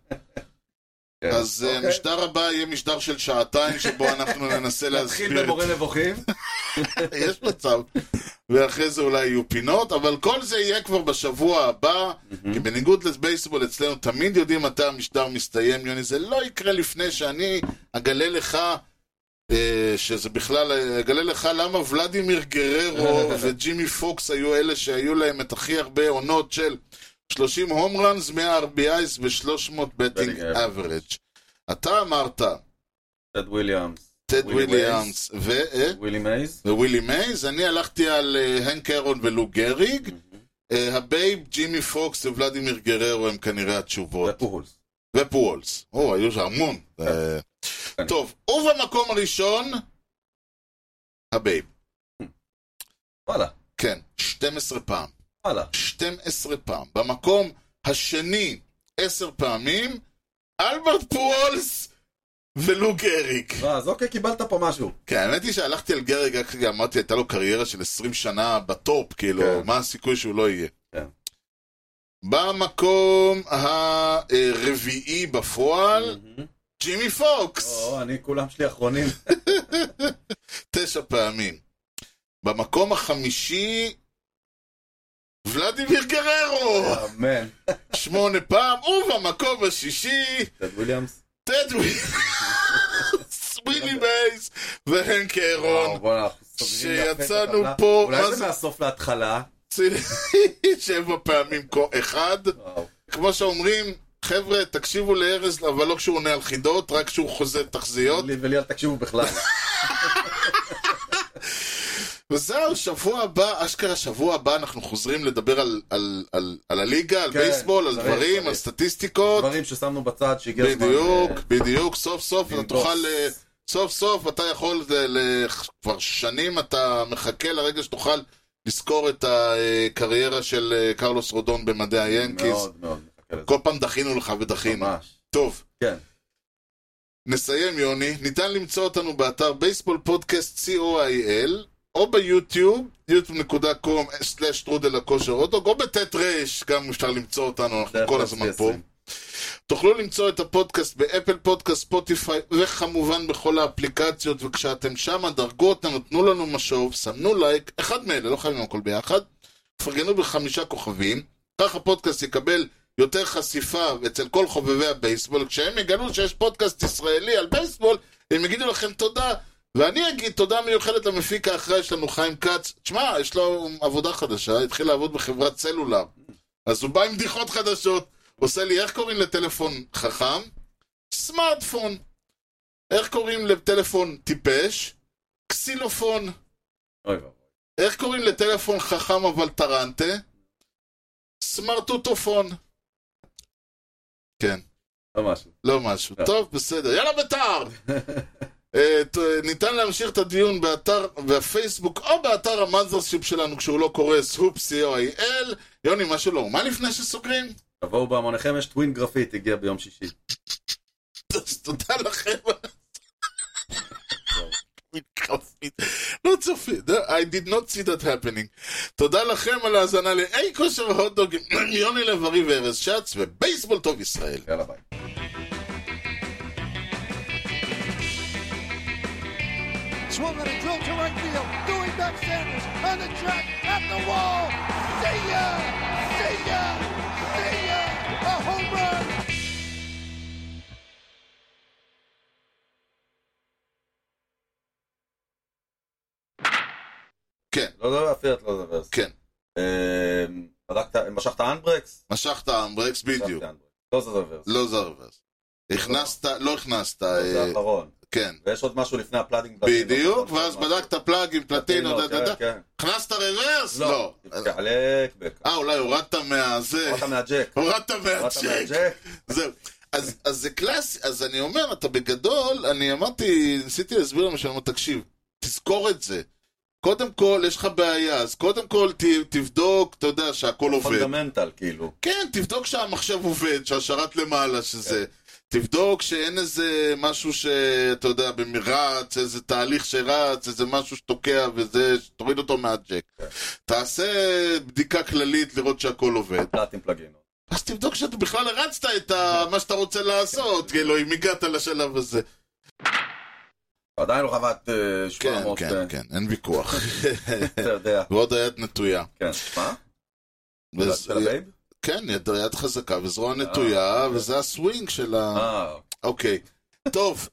אז המשדר הבא יהיה משדר של שעתיים שבו אנחנו ננסה להסביר. נתחיל במורה נבוכים. יש מצב. ואחרי זה אולי יהיו פינות, אבל כל זה יהיה כבר בשבוע הבא, כי בניגוד לבייסבול אצלנו תמיד יודעים מתי המשדר מסתיים, יוני, זה לא יקרה לפני שאני אגלה לך, שזה בכלל, אגלה לך למה ולדימיר גררו וג'ימי פוקס היו אלה שהיו להם את הכי הרבה עונות של 30 הום ראנס, 100 RBIs ו-300 בטינג אברג'. אתה אמרת טד וויליאמס. ווילי מייז. אני הלכתי על הנק ארון ולו גריג. הבייב, ג'ימי פוקס וולדימיר גררו הם כנראה התשובות. ופולס. היו שם המון. טוב, ובמקום הראשון הבייב. וואלה. כן, 12 פעם. וואלה. 12 פעם. במקום השני 10 פעמים אלברט פולס ולו גריג. אז אוקיי, קיבלת פה משהו. כן, האמת היא שהלכתי על גריג, אמרתי, הייתה לו קריירה של 20 שנה בטופ, כאילו, מה הסיכוי שהוא לא יהיה? כן. במקום הרביעי בפועל, ג'ימי פוקס. אני כולם שלי אחרונים. 9 פעמים. במקום החמישי, ולדימיר גררו. אמן. 8 פעם, ובמקום השישי, טד וויליאמס. ווילי מייז והנק ארון, שיצאנו פה, אולי זה מהסוף להתחלה, 7 פעמים אחד. כמו שאומרים, חבר'ה, תקשיבו לארז, אבל לא כשהוא עונה על חידות, רק כשהוא חוזה תחזיות. ולי אל תקשיבו בכלל. וזהו, שבוע הבא, אשכרה שבוע הבא אנחנו חוזרים לדבר על הליגה, על בייסבול, על דברים, על סטטיסטיקות. דברים ששמנו בצד שהגיע הזמן. בדיוק, סוף סוף אתה יכול, כבר שנים אתה מחכה לרגע שתוכל לזכור את הקריירה של קרלוס רודון במדעי היאנקיז. מאוד מאוד. כל פעם דחינו לך ודחינו. טוב. כן. נסיים יוני, ניתן למצוא אותנו באתר בייסבול פודקאסט co.il או ביוטיוב, youtube.com/trudelakosher.org או בטט רש, גם אפשר למצוא אותנו, אנחנו כל הזמן פה. תוכלו למצוא את הפודקאסט באפל פודקאסט, ספוטיפיי וכמובן בכל האפליקציות, וכשאתם שם דרגו אותנו, תנו לנו משוב, סמנו לייק, אחד מאלה, לא חייבים הכל ביחד, פרגנו ב5 כוכבים, כך הפודקאסט יקבל יותר חשיפה אצל כל חובבי הבייסבול, כשהם יגלו שיש פודקאסט ישראלי על בייסבול, הם יגידו לכם תודה, ואני אגיד תודה מיוחדת למפיק האחראי שלנו חיים כץ. תשמע, יש לו עבודה חדשה, התחיל לעבוד בחברת סלולר, אז הוא בא עם בדיחות חדשות, הוא עושה לי, איך קוראים לטלפון חכם? סמארטפון. איך קוראים לטלפון טיפש? קסילופון. אוי ואבוי. איך קוראים לטלפון חכם אבל טרנטה? סמרטוטופון. כן. לא משהו. לא משהו. טוב, בסדר. יאללה בית"ר! ניתן להמשיך את הדיון באתר והפייסבוק או באתר המאזרשיפ שלנו כשהוא לא קורא סהופ.co.il. יוני, מה שלא? מה לפני שסוגרים? תבואו בהמוניכם, יש טווין גרפיט, הגיע ביום שישי. תודה לכם. לא צופי, I did not see that happening. תודה לכם על ההאזנה לאי כושר הוטדוג עם יוני לב-ארי וארז שץ ובייסבול טוב ישראל. יאללה ביי. Swung on a drill to right field. Doing back Sanders on the track at the wall. See ya! See ya! See ya! A home run! כן. לא אפילו את לא דבר. כן. משכת אנברקס? משכת אמברקס בדיוק. לא זה דבר. לא זה הרוורס. הכנסת, לא הכנסת. זה האחרון. כן. ויש עוד משהו לפני הפלאגינג. בדיוק, ואז בדקת פלאגים, פלטינות, כן. הכנסת רוורס? לא. תעלק בק. אולי הורדת מהזה. הורדת מהג'ק. הורדת מהג'ק. זהו. אז זה קלאסי, אז אני אומר, אתה בגדול, אני אמרתי, ניסיתי להסביר למה שאני אומר, תקשיב, תזכור את זה. קודם כל, יש לך בעיה, אז קודם כל תבדוק, אתה יודע, שהכל עובד. פונדמנטל, כאילו. כן, תבדוק שהמחשב עובד, שהשרת למעלה, שזה. תבדוק שאין איזה משהו שאתה יודע, במרץ, איזה תהליך שרץ, איזה משהו שתוקע וזה, תוריד אותו מהג'ק. תעשה בדיקה כללית לראות שהכל עובד. פלטים פלגינות. אז תבדוק שאתה בכלל הרצת את מה שאתה רוצה לעשות, כאילו, אם הגעת לשלב הזה. עדיין לא חוות 700. כן, כן, אין ויכוח. אתה יודע. ועוד היד נטויה. כן, מה? של הבייב? כן, יד חזקה וזרוע נטויה, וזה הסווינג של ה... אוקיי. טוב,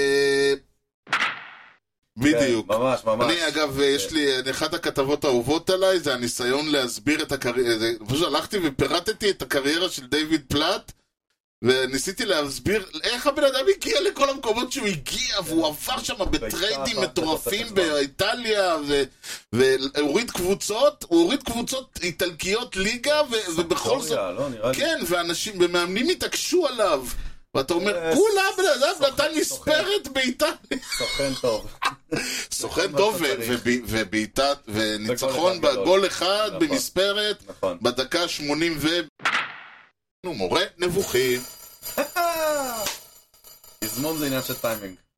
בדיוק. ממש, ממש. אני, אגב, יש לי, אחת הכתבות האהובות עליי, זה הניסיון להסביר את הקריירה, פשוט הלכתי ופירטתי את הקריירה של דיוויד פלאט, וניסיתי להסביר איך הבן אדם הגיע לכל המקומות שהוא הגיע, והוא עבר שם בטריידים מטורפים באיטליה, והוריד קבוצות, הוא הוריד קבוצות איטלקיות ליגה, ובכל זאת, כן, ואנשים, ומאמנים התעקשו עליו, ואתה אומר, כולה בן אדם נתן מספרת באיטליה. סוכן טוב. סוכן טוב, וניצחון בגול אחד במספרת, בדקה 80 מורה נבוכים. הזמון זה עניין של טיימינג.